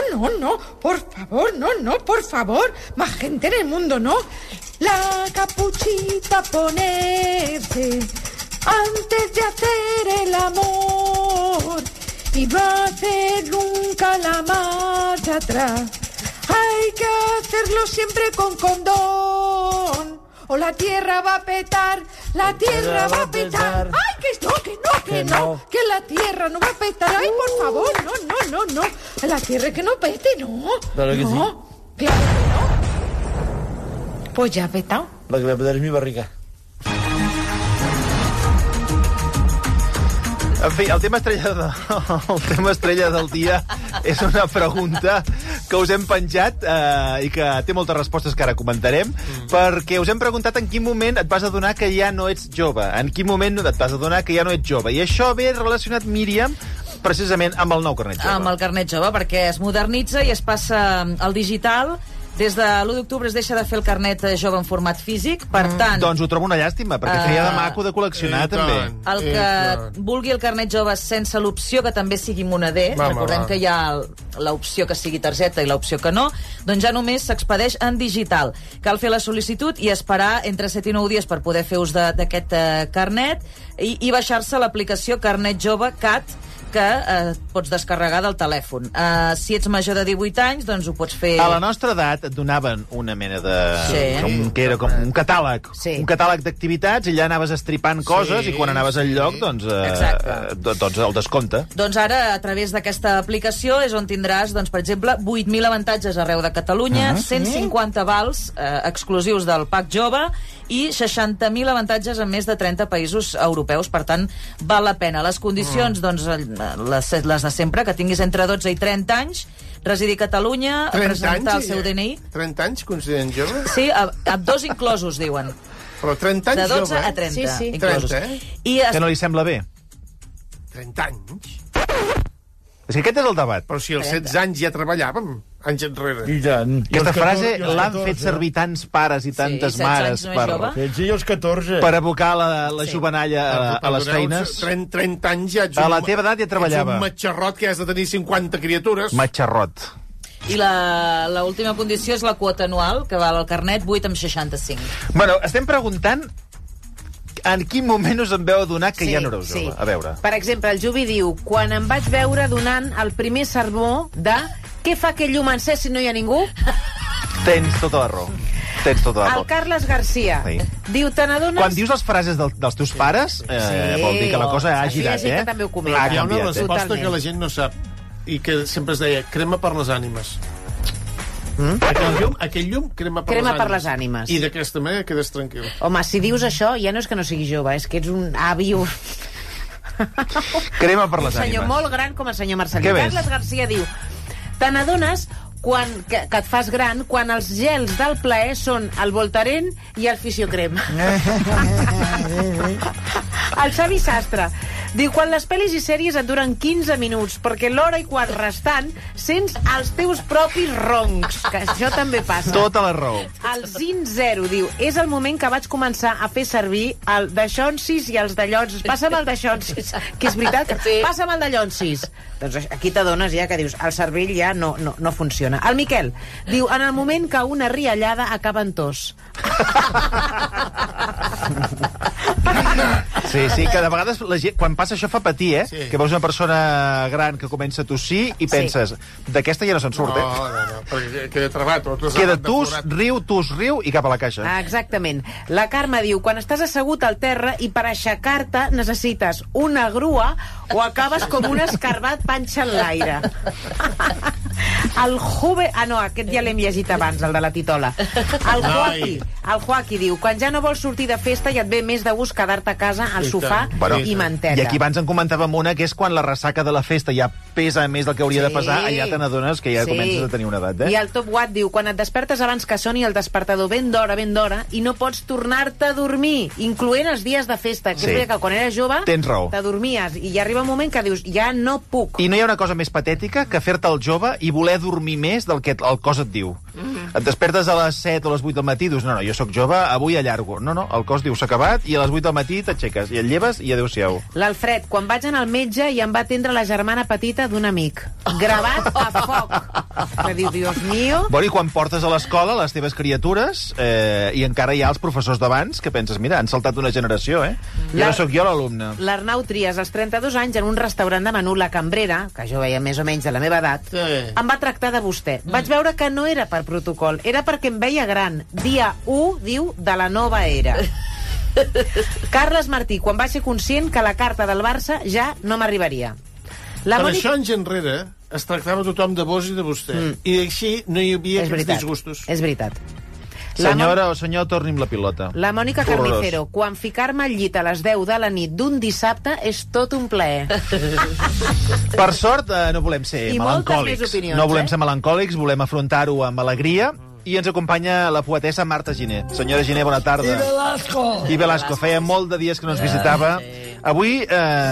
Por favor. Más gente en el mundo, ¿no? La capuchita ponerse antes de hacer el amor. Y no hacer nunca la marcha atrás. Hay que hacerlo siempre con condón. O la Tierra va a petar, la Tierra va a petar. ¡Ay, que no! Que la Tierra no va a petar. ¡Ay, por favor! No. La Tierra que no pete, no. Claro que sí. Claro que no. Pues ya ha petado. La que va a petar es mi barriga. En fi, el tema estrella del dia és una pregunta que us hem penjat i que té moltes respostes que ara comentarem, perquè us hem preguntat en quin moment et vas adonar que ja no ets jove, en quin moment et vas adonar que ja no ets jove. I això ve relacionat, Míriam, precisament amb el nou carnet jove. Amb el carnet jove, perquè es modernitza i es passa al digital. Des de l'1 d'octubre es deixa de fer el carnet jove en format físic, per tant... Doncs ho trobo una llàstima, perquè feia de maco de col·leccionar, també. El que vulgui el carnet jove sense l'opció que també sigui moneder, recordem que hi ha l'opció que sigui targeta i l'opció que no, doncs ja només s'expedeix en digital. Cal fer la sol·licitud i esperar entre 7 i 9 dies per poder fer ús d'aquest carnet i baixar-se l'aplicació Carnet Jove CAT, que pots descarregar del telèfon. Si ets major de 18 anys, doncs ho pots fer... A la nostra edat et donaven una mena de... que era com un catàleg. Un catàleg d'activitats, i allà anaves estripant coses i quan anaves al lloc, doncs el descompte. Doncs ara, a través d'aquesta aplicació, és on tindràs, doncs, per exemple, 8.000 avantatges arreu de Catalunya, 150 vals exclusius del PAC Jove i 60.000 avantatges en més de 30 països europeus. Per tant, val la pena. Les condicions, doncs, les de sempre, que tinguis entre 12 i 30 anys, residir a Catalunya, presentar el seu DNI. 30 anys consideren jove? Sí, amb 2 inclosos, diuen. Però 30 anys jove? De 12 a 30 inclosos. 30, que no li sembla bé? 30 anys? És que aquest és el debat. Però si als 16 anys ja treballàvem, anys enrere. Aquesta frase l'han fet servir tants pares i tantes mares per abocar la jovenalla a les feines. 30 anys ja ets a la teva edat ja treballava. Ets un matxarrot que has de tenir 50 criatures. Matxarrot. I l'última condició és la quota anual, que val el carnet 8,65. Bueno, estem preguntant en quin moment us en veu adonar que ja no éreu jove? A veure. Per exemple, el Jubi diu: quan em vaig veure donant el primer sermó de què fa aquell llum encès si no hi ha ningú? Tens tota la raó. El Carles Garcia diu: te n'adones... Quan dius les frases dels teus pares, vol dir que la cosa ha girat, Hi ha també ho comenta. Hi ha una resposta que la gent no sap i que sempre es deia: crema per les ànimes. Aquell llum crema per les ànimes. I d'aquesta manera quedes tranquil. Home, si dius això, ja no és que no sigui jove, és que ets un avi... Crema per les ànimes. Un senyor molt gran com el senyor Marcelí. Carles Garcia diu: te n'adones que et fas gran quan els gels del plaer són el Voltaren i el Fisiocrem. El Xavi Sastre diu: quan les pel·lis i sèries et duren 15 minuts, perquè l'hora i quart restant sents els teus propis roncs, que això també passa. Tota la raó. El Zin Zero diu: és el moment que vaig començar a fer servir el daixonsis i els dallons. Passa'm el daixonsis, que és veritat, passa'm el dallonsis. Doncs aquí t'adones ja que dius, el cervell ja no funciona. El Miquel diu: en el moment que una riallada acaba en tos. Sí, que de vegades la gent, quan passa això, fa patir, que veus una persona gran que comença a tossir i penses, d'aquesta ja no se'n surt, No, perquè queda travat. Queda tus, riu i cap a la caixa. Exactament. La Carme diu: quan estàs assegut al terra i per aixecar-te necessites una grua o acabes com un escarbat panxa en l'aire. El Juve... Ah, no, aquest ja l'hem llegit abans, el de la titola. El Joaquí El Joaquí diu, quan ja no vols sortir de festa ja et ve més de gust quedar-te a casa al sofà i manteta. I aquí abans en comentàvem una, que és quan la ressaca de la festa ja pesa més del que hauria de pesar, allà te n'adones que ja comences a tenir una edat, I el Top Watt diu, quan et despertes abans que soni el despertador ben d'hora, i no pots tornar-te a dormir, incloent els dies de festa, que és que quan eres jove t'adormies, i ja arriba un moment que dius, ja no puc. I no hi ha una cosa més patètica que fer-te el jove i voler dormir més del que el cos et diu. Et despertes a les 7 o les 8 del matí i dius, no, jo sóc jove, avui allargo. No, el cos diu, s'ha acabat, i a les 8 del matí t'aixeques, i et lleves i adéu-siau. L'Alfred, quan vaig anar al metge i em va atendre la germana petita d'un amic. Gravat a foc. Que diu, Dios mío... Bueno, i quan portes a l'escola les teves criatures, i encara hi ha els professors d'abans, que penses, mira, han saltat una generació, Ja no sóc jo l'alumne. L'Arnau Trias, als 32 anys, en un restaurant de menú, la cambrera, que jo veia més o menys de la meva edat, em va tractar de vostè. Vaig veure que no era per protocol, era perquè em veia gran. Dia 1, diu, de la nova era. Carles Martí, quan va ser conscient que la carta del Barça ja no m'arribaria. Per això, anys enrere, es tractava tothom de vos i de vostè. I així no hi havia aquests disgustos. És veritat. Senyora o senyor, torni'm la pilota. La Mònica Carnicero, quan ficar-me al llit a les 10 de la nit d'un dissabte és tot un plaer. Per sort, no volem ser melancòlics. No volem ser melancòlics, volem afrontar-ho amb alegria. I ens acompanya la poetessa Marta Giner. Senyora Giner, bona tarda. I Velasco. Feia molt de dies que no ens visitava. Avui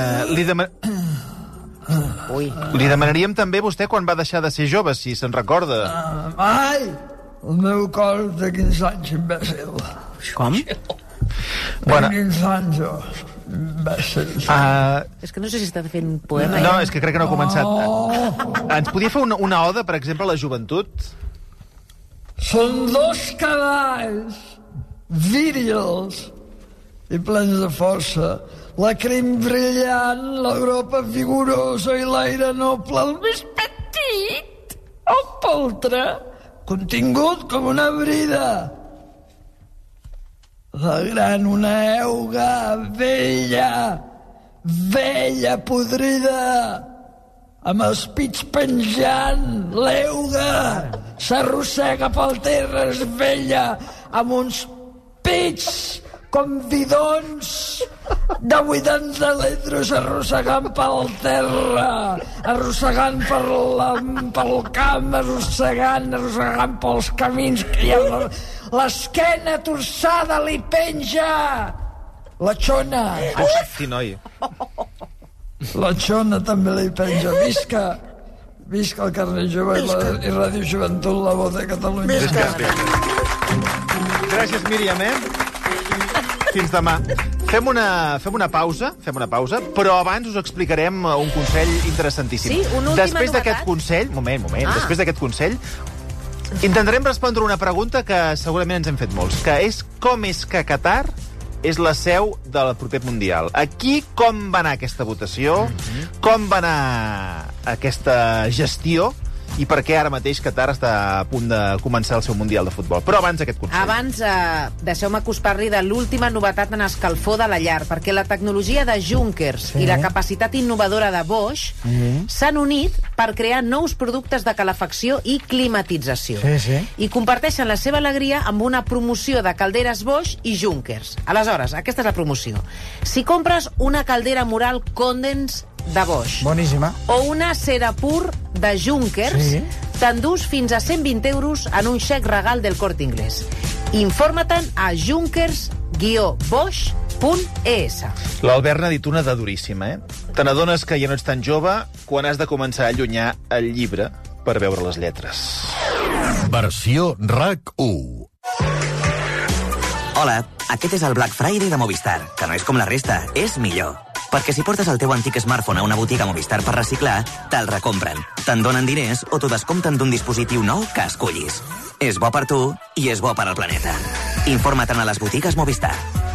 li demanaríem també vostè quan va deixar de ser jove, si se'n recorda. Ai! El meu cor de 15 anys, imbècil. Com? Bueno. 15 anys, imbècil. És que no sé si està fent un poema. No, és que crec que no ha començat. Ens podia fer una oda, per exemple, a la joventut? Són 2 cavalls virils i plens de força. La crim brillant, l'Europa vigorosa i l'aire noble, el més petit, el poltre, contingut com una brida. La gran, una euga vella, podrida, amb els pits penjant, l'euga s'arrossega pel terra, és vella, amb uns pits com bidons de 80 litres arrossegant pel terra, arrossegant pel camp, arrossegant pels camins que hi ha. L'esquena torçada li penja la xona. Hosti, noi. La xona també li penja. Visca el carnet jove i Ràdio Joventut, la voz de Catalunya. Gràcies, Míriam, Fins demà. Fem una pausa, però abans us explicarem un consell interessantíssim. Sí, una última després d'aquest consell, després d'aquest consell, intentarem respondre una pregunta que segurament ens hem fet molts, que és com és que Qatar és la seu del proper Mundial. Aquí com va anar aquesta votació, com va anar aquesta gestió, i per què ara mateix Qatar està a punt de començar el seu Mundial de Futbol. Però abans aquest consell. Abans, deixeu-me acostar-li de l'última novetat en escalfor de la llar, perquè la tecnologia de Junkers i la capacitat innovadora de Bosch s'han unit per crear nous productes de calefacció i climatització. I comparteixen la seva alegria amb una promoció de calderes Bosch i Junkers. Aleshores, aquesta és la promoció. Si compres una caldera mural Condens de Bosch. Boníssima. O una Serapur de Junkers, t'endús fins a 120 euros en un xec regal del Corte Inglés. Informa-te'n a junkers-bosch.es. L'Albert n'ha dit una de duríssima, Te n'adones que ja no ets tan jove quan has de començar a allunyar el llibre per veure les lletres. Versió RAC1. Hola, aquest és el Black Friday de Movistar, que no és com la resta, és millor. Perquè si portes el teu antic smartphone a una botiga Movistar per reciclar, te'l recompren, te'n donen diners o t'ho descompten d'un dispositiu nou que escollis. És bo per tu i és bo per al planeta. Informa-te'n a les botigues Movistar.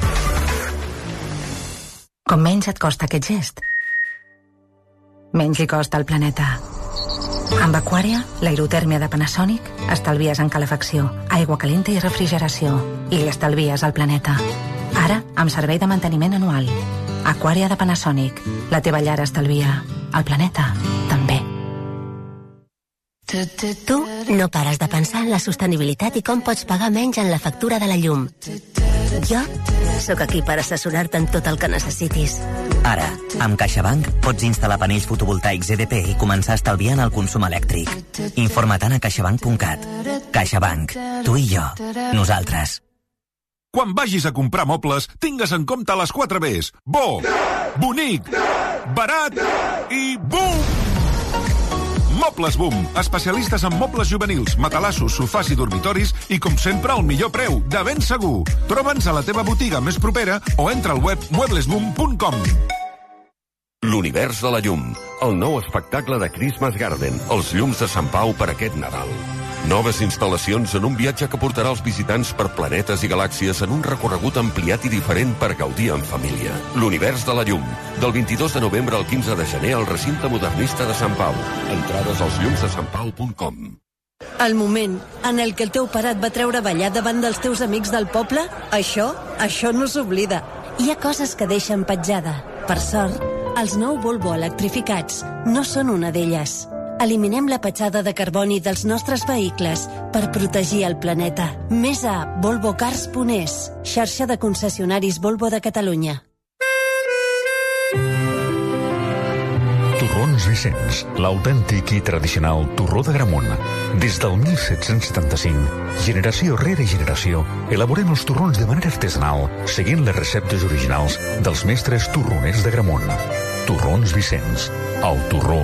Com menys et costa aquest gest, menys li costa al planeta. Amb Aquària, l'aerotèrmia de Panasonic, estalvies en calefacció, aigua calenta i refrigeració, i li estalvies al planeta. Ara, amb servei de manteniment anual. Aquària de Panasonic. La teva llar estalvia. El planeta, també. Tu no pares de pensar en la sostenibilitat i com pots pagar menys en la factura de la llum. Jo sóc aquí per assessorar-te en tot el que necessitis. Ara, amb CaixaBank pots instal·lar panells fotovoltaics EDP i començar a estalviar en el consum elèctric. Informa-te'n a caixabank.cat. CaixaBank. Tu i jo. Nosaltres. Quan vagis a comprar mobles, tingues en compte les 4 Bs. Bo, bonic, barat i BOOM! Mobles Boom, especialistes en mobles juvenils, matalassos, sofàs i dormitoris i, com sempre, al millor preu, de ben segur. Troba'ns a la teva botiga més propera o entra al web mueblesboom.com. L'univers de la llum, el nou espectacle de Christmas Garden, els llums de Sant Pau per aquest Nadal. Noves instal·lacions en un viatge que portarà els visitants per planetes i galàxies en un recorregut ampliat i diferent per gaudir en família. L'univers de la llum, del 22 de novembre al 15 de gener al recinte modernista de Sant Pau. Entrades als llumsdesampau.com. El moment en el que el teu pare et va treure a ballar davant dels teus amics del poble, això no s'oblida. Hi ha coses que deixen petjada. Per sort, els nou Volvo electrificats no són una d'elles. Eliminem la petjada de carboni dels nostres vehicles per protegir el planeta. Més a volvocars.es, xarxa de concessionaris Volvo de Catalunya. Torrons Vicenç, l'autèntic i tradicional torró de Gramunt. Des del 1775, generació rere generació, elaborem els torrons de manera artesanal, seguint les receptes originals dels mestres torroners de Gramunt. Torrons Vicenç, el torró.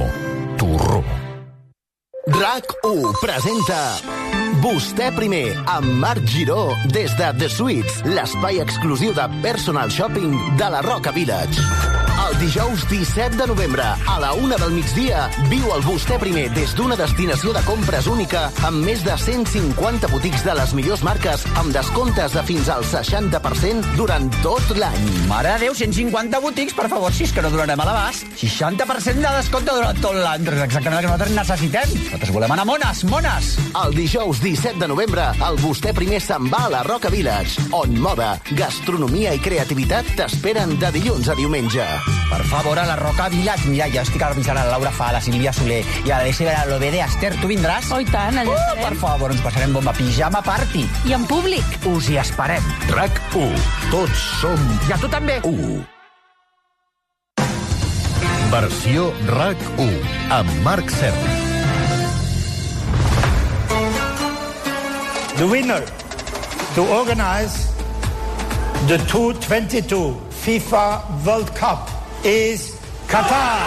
RAC1 presenta Vostè primer, amb Marc Giró, des de The Suites, l'espai exclusiu de personal shopping de la Roca Village. El dijous 17 de novembre, a la 1 del migdia, viu el Vostè primer des d'una destinació de compres única amb més de 150 botics de les millors marques amb descomptes de fins al 60% durant tot l'any. Mare de Déu, 150 botics, per favor, si és que no donarem a l'abast. 60% de descompte durant tot l'any. És exactament el que nosaltres necessitem. Nosaltres volem anar mones. El dijous 17 de novembre, el Vostè primer se'n va a la Roca Village, on moda, gastronomia i creativitat t'esperen de dilluns a diumenge. Per favor, a la Roca Village. Mira, ja estic avisant a la Laura Fa, a la Sílvia Soler i a l'Alessia Lobé de Aster. Tu vindràs? Oh, i tant, allà estarem. Per favor, ens passarem bomba. Pijama party. I en públic. Us hi esperem. RAC1. Tots som... I a tu també. Versió RAC1 amb Marc Serra. The winner to organize the 2022 FIFA World Cup is Qatar.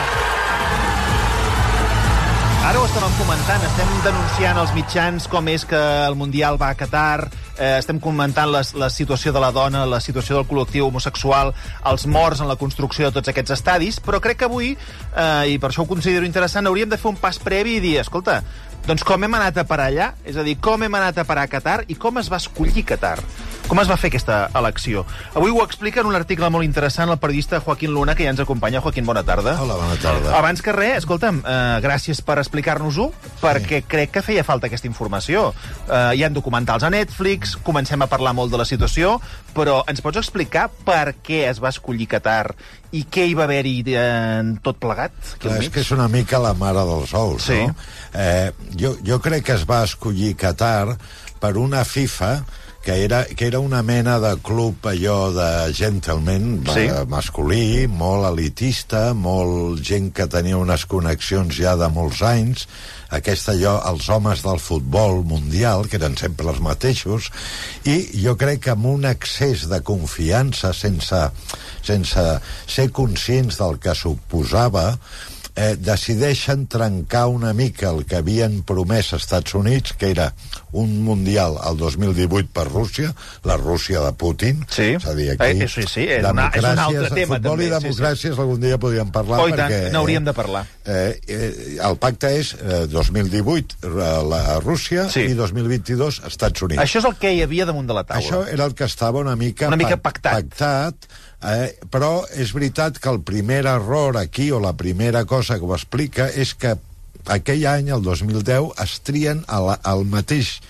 Ara ho estàvem comentant, estem denunciant als mitjans com és que el Mundial va a Qatar, estem comentant la situació de la dona, la situació del col·lectiu homosexual, els morts en la construcció de tots aquests estadis, però crec que avui, i per això ho considero interessant, hauríem de fer un pas previ i dir, escolta, doncs com hem anat a parar allà, és a dir, com hem anat a parar a Qatar i com es va escollir Qatar. Com es va fer aquesta elecció? Avui ho explica en un article molt interessant el periodista Joaquín Luna, que ja ens acompanya. Joaquín, bona tarda. Hola, bona tarda. Abans que res, escolta'm, gràcies per explicar-nos-ho, perquè crec que feia falta aquesta informació. Hi ha documentals a Netflix, comencem a parlar molt de la situació, però ens pots explicar per què es va escollir Qatar i què hi va haver-hi tot plegat? És que és una mica la mare dels ous, sí. No? Jo crec que es va escollir Qatar per una FIFA que era una mena de club allò de gentleman, sí, masculí, molt elitista, molt gent que tenia unes connexions ja de molts anys, els homes del futbol mundial, que eren sempre els mateixos, i jo crec que amb un excés de confiança, sense ser conscients del que suposava, decideixen trencar una mica el que havien promès als Estats Units, que era un Mundial al 2018 per Rússia, la Rússia de Putin. Sí, és a dir, aquí, sí, és un altre tema. Futbol també, i democràcies, algun dia podríem parlar. Perquè n'hauríem de parlar. El pacte és 2018 la Rússia, sí, i 2022 Estats Units. Això és el que hi havia damunt de la taula. Això era el que estava una mica pactat. Però és veritat que el primer error aquí, o la primera cosa que ho explica, és que aquell any, el 2010, es trien al mateix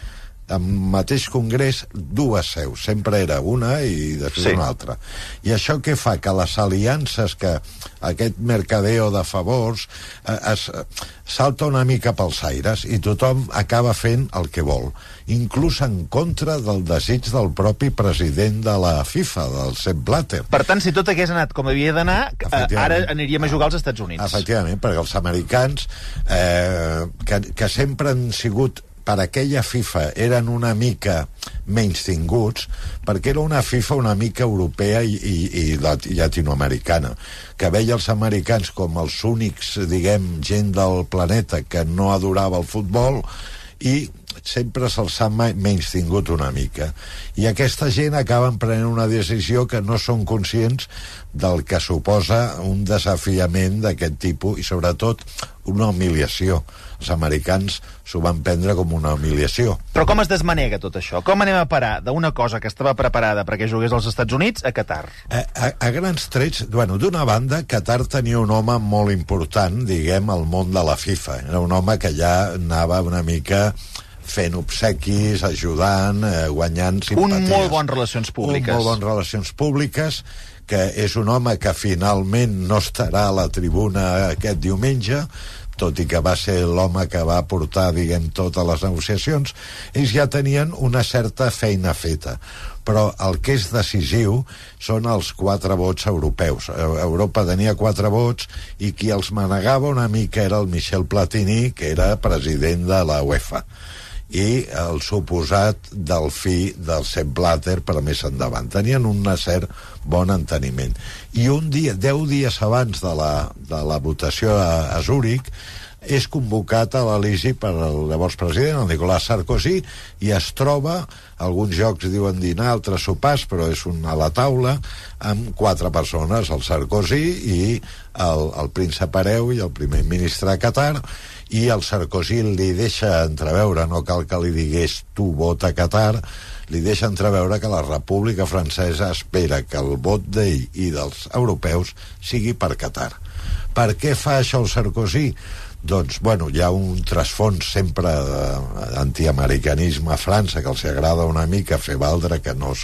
al mateix congrés, dues seus. Sempre era una i després una altra. I això què fa? Que les aliances, que aquest mercadeo de favors salta una mica pels aires i tothom acaba fent el que vol, inclús en contra del desig del propi president de la FIFA, del Sepp Blatter. Per tant, si tot hagués anat com havia d'anar, ara aniríem a jugar als Estats Units. Efectivament, perquè els americans, que sempre han sigut, per aquella FIFA, eren una mica menystinguts, perquè era una FIFA una mica europea i llatinoamericana, que veia els americans com els únics, diguem, gent del planeta que no adorava el futbol, i sempre se'ls ha menystingut una mica. I aquesta gent acaben prenent una decisió que no són conscients del que suposa un desafiament d'aquest tipus i, sobretot, una humiliació. Els americans s'ho van prendre com una humiliació. Però com es desmanega tot això? Com anem a parar d'una cosa que estava preparada perquè jugués als Estats Units a Qatar? A grans trets, bueno, d'una banda, Qatar tenia un home molt important, diguem, al món de la FIFA. Era un home que ja anava una mica fent obsequis, ajudant, guanyant simpaties. Un molt bon relacions públiques. Un molt bon relacions públiques, que és un home que finalment no estarà a la tribuna aquest diumenge, tot i que va ser l'home que va portar, diguem, totes les negociacions. Ells ja tenien una certa feina feta, però el que és decisiu són els 4 vots europeus. Europa tenia 4 vots i qui els manegava una mica era el Michel Platini, que era president de la UEFA, i el suposat delfí del Sepp Blatter per més endavant. Tenien un cert bon enteniment. I 10 dies abans de la votació a Zúrich, és convocat a l'Elisi per el llavors president, el Nicolas Sarkozy, i es troba, alguns llocs diuen dinar, altres sopars, però és a la taula, amb 4 persones, el Sarkozy i el príncep hereu i el primer ministre de Qatar, i el Sarkozy li deixa entreveure, no cal que li digués tu vota Qatar, li deixa entreveure que la República Francesa espera que el vot d'ell i dels europeus sigui per Qatar. Per què fa això el Sarkozy? Doncs, bueno, hi ha un trasfons sempre d'antiamericanisme a França, que els agrada una mica fer valdre que no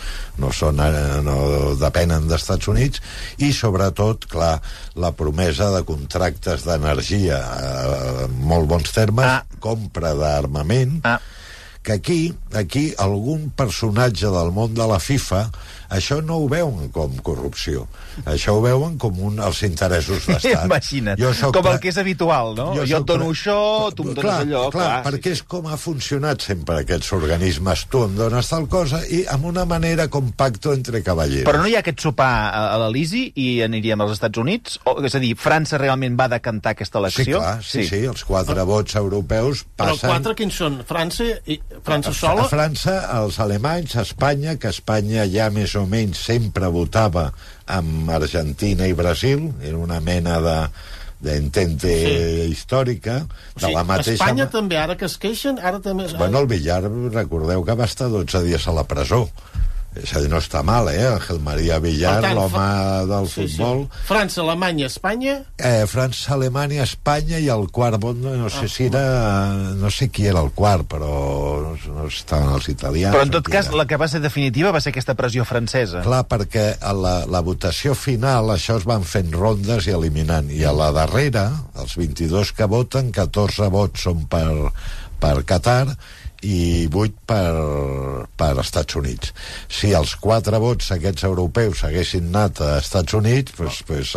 depenen d'Estats Units, i sobretot, clar, la promesa de contractes d'energia en molt bons termes, compra d'armament, que aquí algun personatge del món de la FIFA això no ho veuen com corrupció, això ho veuen com els interessos d'estat. Imagina't, com el que és habitual, no? Jo et dono això, tu em dones allò. Clar, perquè és com ha funcionat sempre aquests organismes. Tu em dones tal cosa i amb una manera com pacto entre cavalleros. Però no hi ha aquest sopar a l'Elisi i aniríem als Estats Units? És a dir, França realment va decantar aquesta elecció? Sí, els 4 vots europeus passen... Però 4 quins són? França sola? A França, els alemanys, Espanya, que Espanya ja més o menys sempre votava amb Argentina i Brasil, era una mena d'entente històrica de la mateixa... Espanya també, ara que es queixen, ara també... Bueno, el Villar, recordeu que va estar 12 dies a la presó. És a dir, no està mal, Ángel María Villar, l'home del futbol. Sí. França, Alemanya, Espanya... França, Alemanya, Espanya i el quart vot, no sé si era... No sé qui era el quart, però no estaven els italians. Però en tot cas, la que va ser definitiva va ser aquesta pressió francesa. Clar, perquè a la votació final això es van fent rondes i eliminant. I a la darrera, els 22 que voten, 14 vots són per Qatar i 8 per Estats Units. Si els 4 vots aquests europeus haguessin anat a Estats Units, pues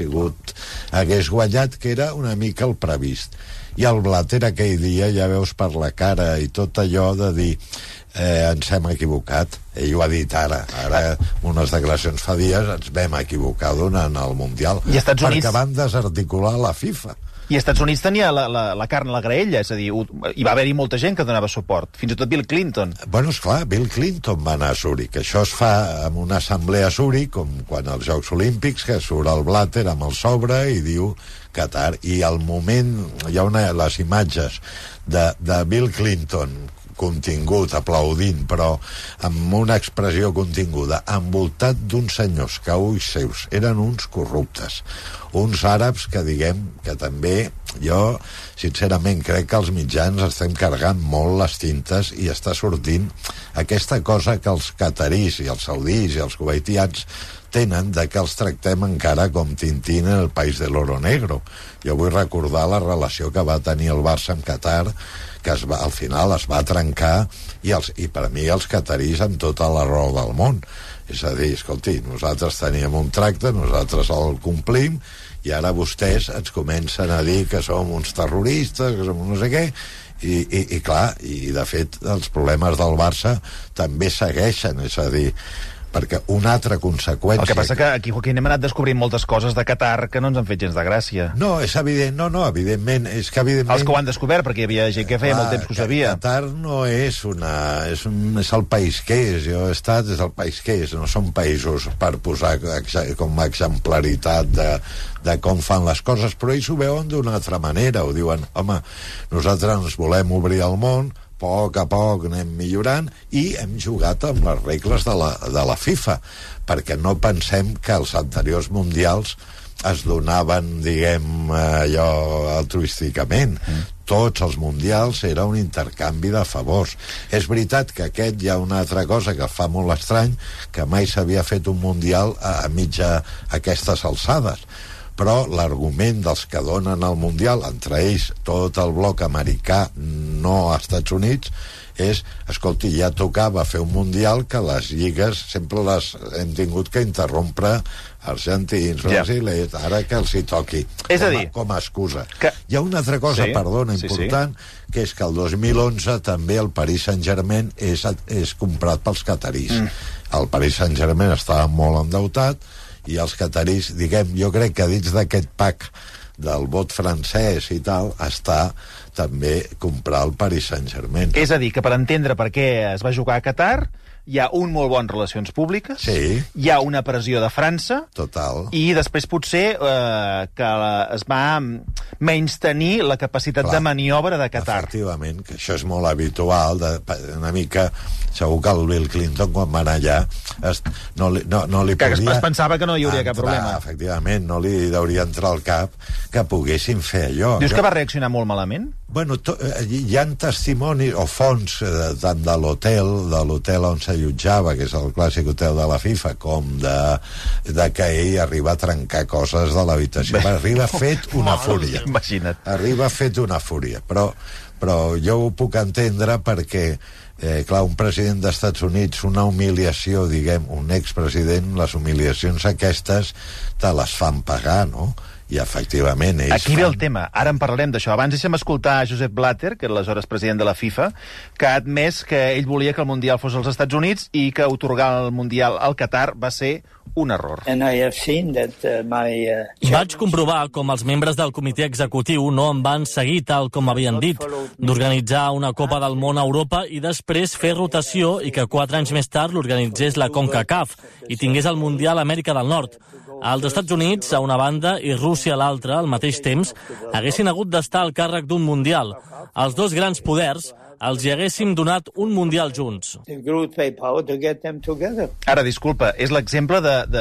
hagués guanyat, que era una mica el previst. I el Blatter aquell dia, ja veus per la cara i tot allò de dir ens hem equivocat. Ell ho ha dit ara unes declaracions fa dies, ens vam equivocar donant el Mundial, perquè van desarticular la FIFA. I als Estats Units tenia la carn a la graella, és a dir, hi va haver-hi molta gent que donava suport, fins i tot Bill Clinton. Bueno, esclar, Bill Clinton va anar a Zúrich. Això es fa en una assemblea a Zúrich, com quan als Jocs Olímpics, que surt el Blatter amb el sobre i diu Qatar. I al moment, hi ha les imatges de Bill Clinton contingut, aplaudint, però amb una expressió continguda, envoltat d'uns senyors que ulls seus eren uns corruptes, uns àrabs que, diguem, que també Jo, sincerament, crec que els mitjans estem carregant molt les tintes i està sortint aquesta cosa que els catarís i els saudís i els kuwaitians tenen de que els tractem encara com Tintín en el país de l'oro negro. Jo vull recordar la relació que va tenir el Barça amb Qatar, que al final es va trencar, i per a mi els catarís amb tota la raó del món. És a dir, escolti, nosaltres teníem un tracte, nosaltres el complim, i ara vostès ens comencen a dir que som uns terroristes, que som no sé què, i clar, i de fet els problemes del Barça també segueixen, és a dir, perquè una altra conseqüència... El que passa que aquí, Joaquín, hem anat descobrint moltes coses de Qatar que no ens han fet gens de gràcia. No, és evident, no, evidentment, és que evidentment... Els que ho han descobert, perquè hi havia gent que feia molt temps que ho sabia. Qatar no és és el país que és, jo he estat, és el país que és, no són països per posar com a exemplaritat de com fan les coses, però ells ho veuen d'una altra manera, ho diuen, home, nosaltres ens volem obrir al món, a poc anem millorant i hem jugat amb les regles de la FIFA, perquè no pensem que els anteriors mundials es donaven, diguem, allò altruísticament. Tots els mundials era un intercanvi de favors. És veritat que aquest hi ha una altra cosa que fa molt estrany, que mai s'havia fet un mundial a mitja aquestes alçades. Però l'argument dels que donen el Mundial, entre ells tot el bloc americà, no als Estats Units, és, escolti, ja tocava fer un Mundial que les lligues sempre les hem tingut que interrompre argentins, brasilers, ara que els hi toqui. És a dir, com a excusa. Hi ha una altra cosa, perdona, important, que és que el 2011 també el Paris Saint-Germain és comprat pels catarís. El Paris Saint-Germain estava molt endeutat, i els catarís, diguem, jo crec que dins d'aquest pack del vot francès i tal, està també comprar el Paris Saint-Germain. És a dir, que per entendre per què es va jugar a Qatar, hi ha un molt bon relacions públiques, hi ha una pressió de França, i després potser que es va menys tenir la capacitat de maniobra de Qatar. Efectivament, que això és molt habitual, una mica, segur que el Bill Clinton quan va anar allà no li podia... Es pensava que no hi hauria cap problema. Efectivament, no li hauria entrar al cap que poguessin fer allò. Dius que va reaccionar molt malament? Bueno, hi ha testimonis o fonts tant de l'hotel on s'allotjava, que és el clàssic hotel de la FIFA, com de que ell arriba a trencar coses de l'habitació. Arriba fet una fúria. Imagina't. Arriba fet una fúria. Però jo ho puc entendre perquè clar, un president dels Estats Units, una humiliació, diguem, un expresident, les humiliacions aquestes te les fan pagar, no? I efectivament aquí ve el tema, ara en parlarem d'això. Abans deixem escoltar a Josep Blatter, que era aleshores president de la FIFA, que ha admès que ell volia que el Mundial fos als Estats Units i que otorgar el Mundial al Qatar va ser un error. Vaig comprovar com els membres del comitè executiu no em van seguir tal com havien dit, d'organitzar una Copa del Món a Europa i després fer rotació i que 4 anys més tard l'organitzés la CONCACAF i tingués el Mundial a Amèrica del Nord. Els Estats Units, a una banda, i Rússia a l'altra, al mateix temps, haguessin hagut d'estar al càrrec d'un Mundial. Els dos grans poders els hi haguéssim donat un Mundial junts. Ara, disculpa, és l'exemple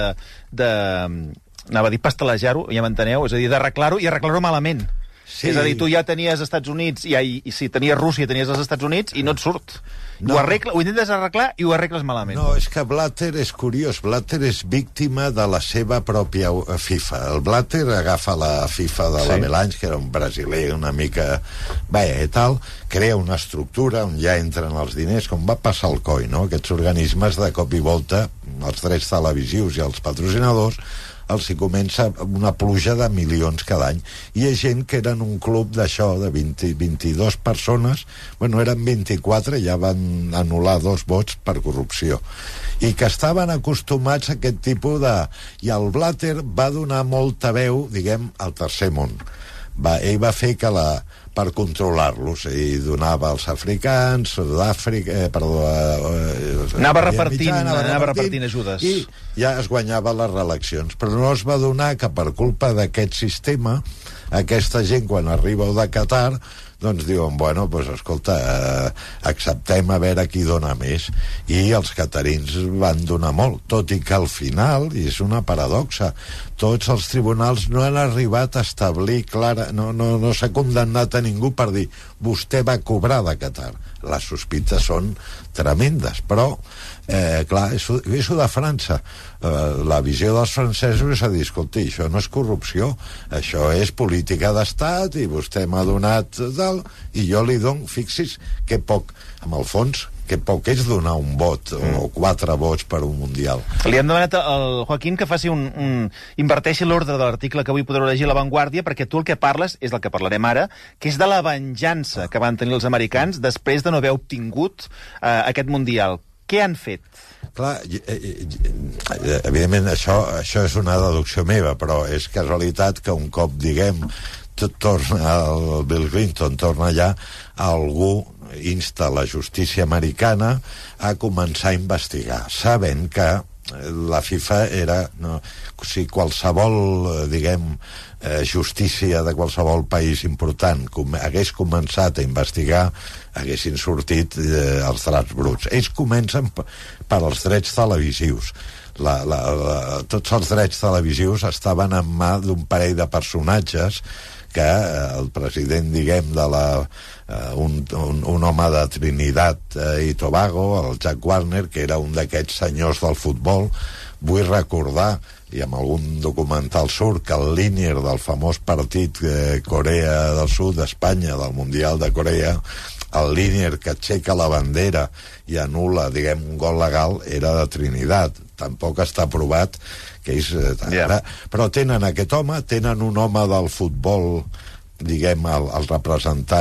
anava a dir pastelejar-ho, ja m'enteneu? És a dir, d'arreglar-ho i arreglar-ho malament. Sí. És a dir, tu ja tenies Estats Units, i si tenies Rússia tenies els Estats Units, i no et surt. No. Ho intentes arreglar i ho arregles malament. No, és que Blatter és curiós. Blatter és víctima de la seva pròpia FIFA. El Blatter agafa la FIFA de l'Avalanche, que era un brasiler una mica... i tal, crea una estructura on ja entren els diners, com va passar al COI, no? Aquests organismes de cop i volta, els drets televisius i els patrocinadors, els hi comença una pluja de milions cada any. I hi ha gent que eren un club d'això, de 22 persones, bueno, eren 24, ja van anul·lar 2 vots per corrupció. I que estaven acostumats a aquest tipus de... I el Blatter va donar molta veu, diguem, al tercer món. Ell va fer que per controlar-los, i donava als africans, Sud-àfrica, anava repartint ajudes. I ja es guanyava les reeleccions. Però no es va donar que per culpa d'aquest sistema, aquesta gent, quan arriba de Qatar, doncs diuen, bueno, pues, escolta, acceptem a veure qui dona més. I els catarins van donar molt, tot i que al final, i és una paradoxa, tots els tribunals no han arribat a establir clara, no s'ha condemnat a ningú per dir vostè va cobrar de Qatar. Les sospites són tremendes, però clar, això de França, la visió dels francesos és a dir, escolti, això no és corrupció, això és política d'estat i vostè m'ha donat tal, i jo li dono, fixi's que poc, amb el fons, que poc és donar un vot o 4 vots per un mundial. Li hem demanat al Joaquín que faci inverteixi l'ordre de l'article que avui podreu llegir a La Vanguardia, perquè tu el que parles, és del que parlarem ara, que és de la venjança que van tenir els americans després de no haver obtingut aquest mundial. Què han fet? Clar, evidentment això és una deducció meva, però és casualitat que un cop, diguem, torna el Bill Clinton, torna allà, algú insta la justícia americana a començar a investigar, sabent que la FIFA era... si qualsevol, diguem, justícia de qualsevol país important hagués començat a investigar, haguessin sortit els drets bruts. Ells comencen per als drets televisius. Tots els drets televisius estaven en mà d'un parell de personatges que el president, diguem, un home de Trinidad i Tobago, el Jack Warner, que era un d'aquests senyors del futbol. Vull recordar, i amb algun documental surt, que el línier del famós partit Corea del Sud, Espanya, del Mundial de Corea, el línier que aixeca la bandera i anul·la, diguem, un gol legal, era de Trinidad. Tampoc està provat que és... Però tenen aquest home, tenen un home del futbol, diguem, el representant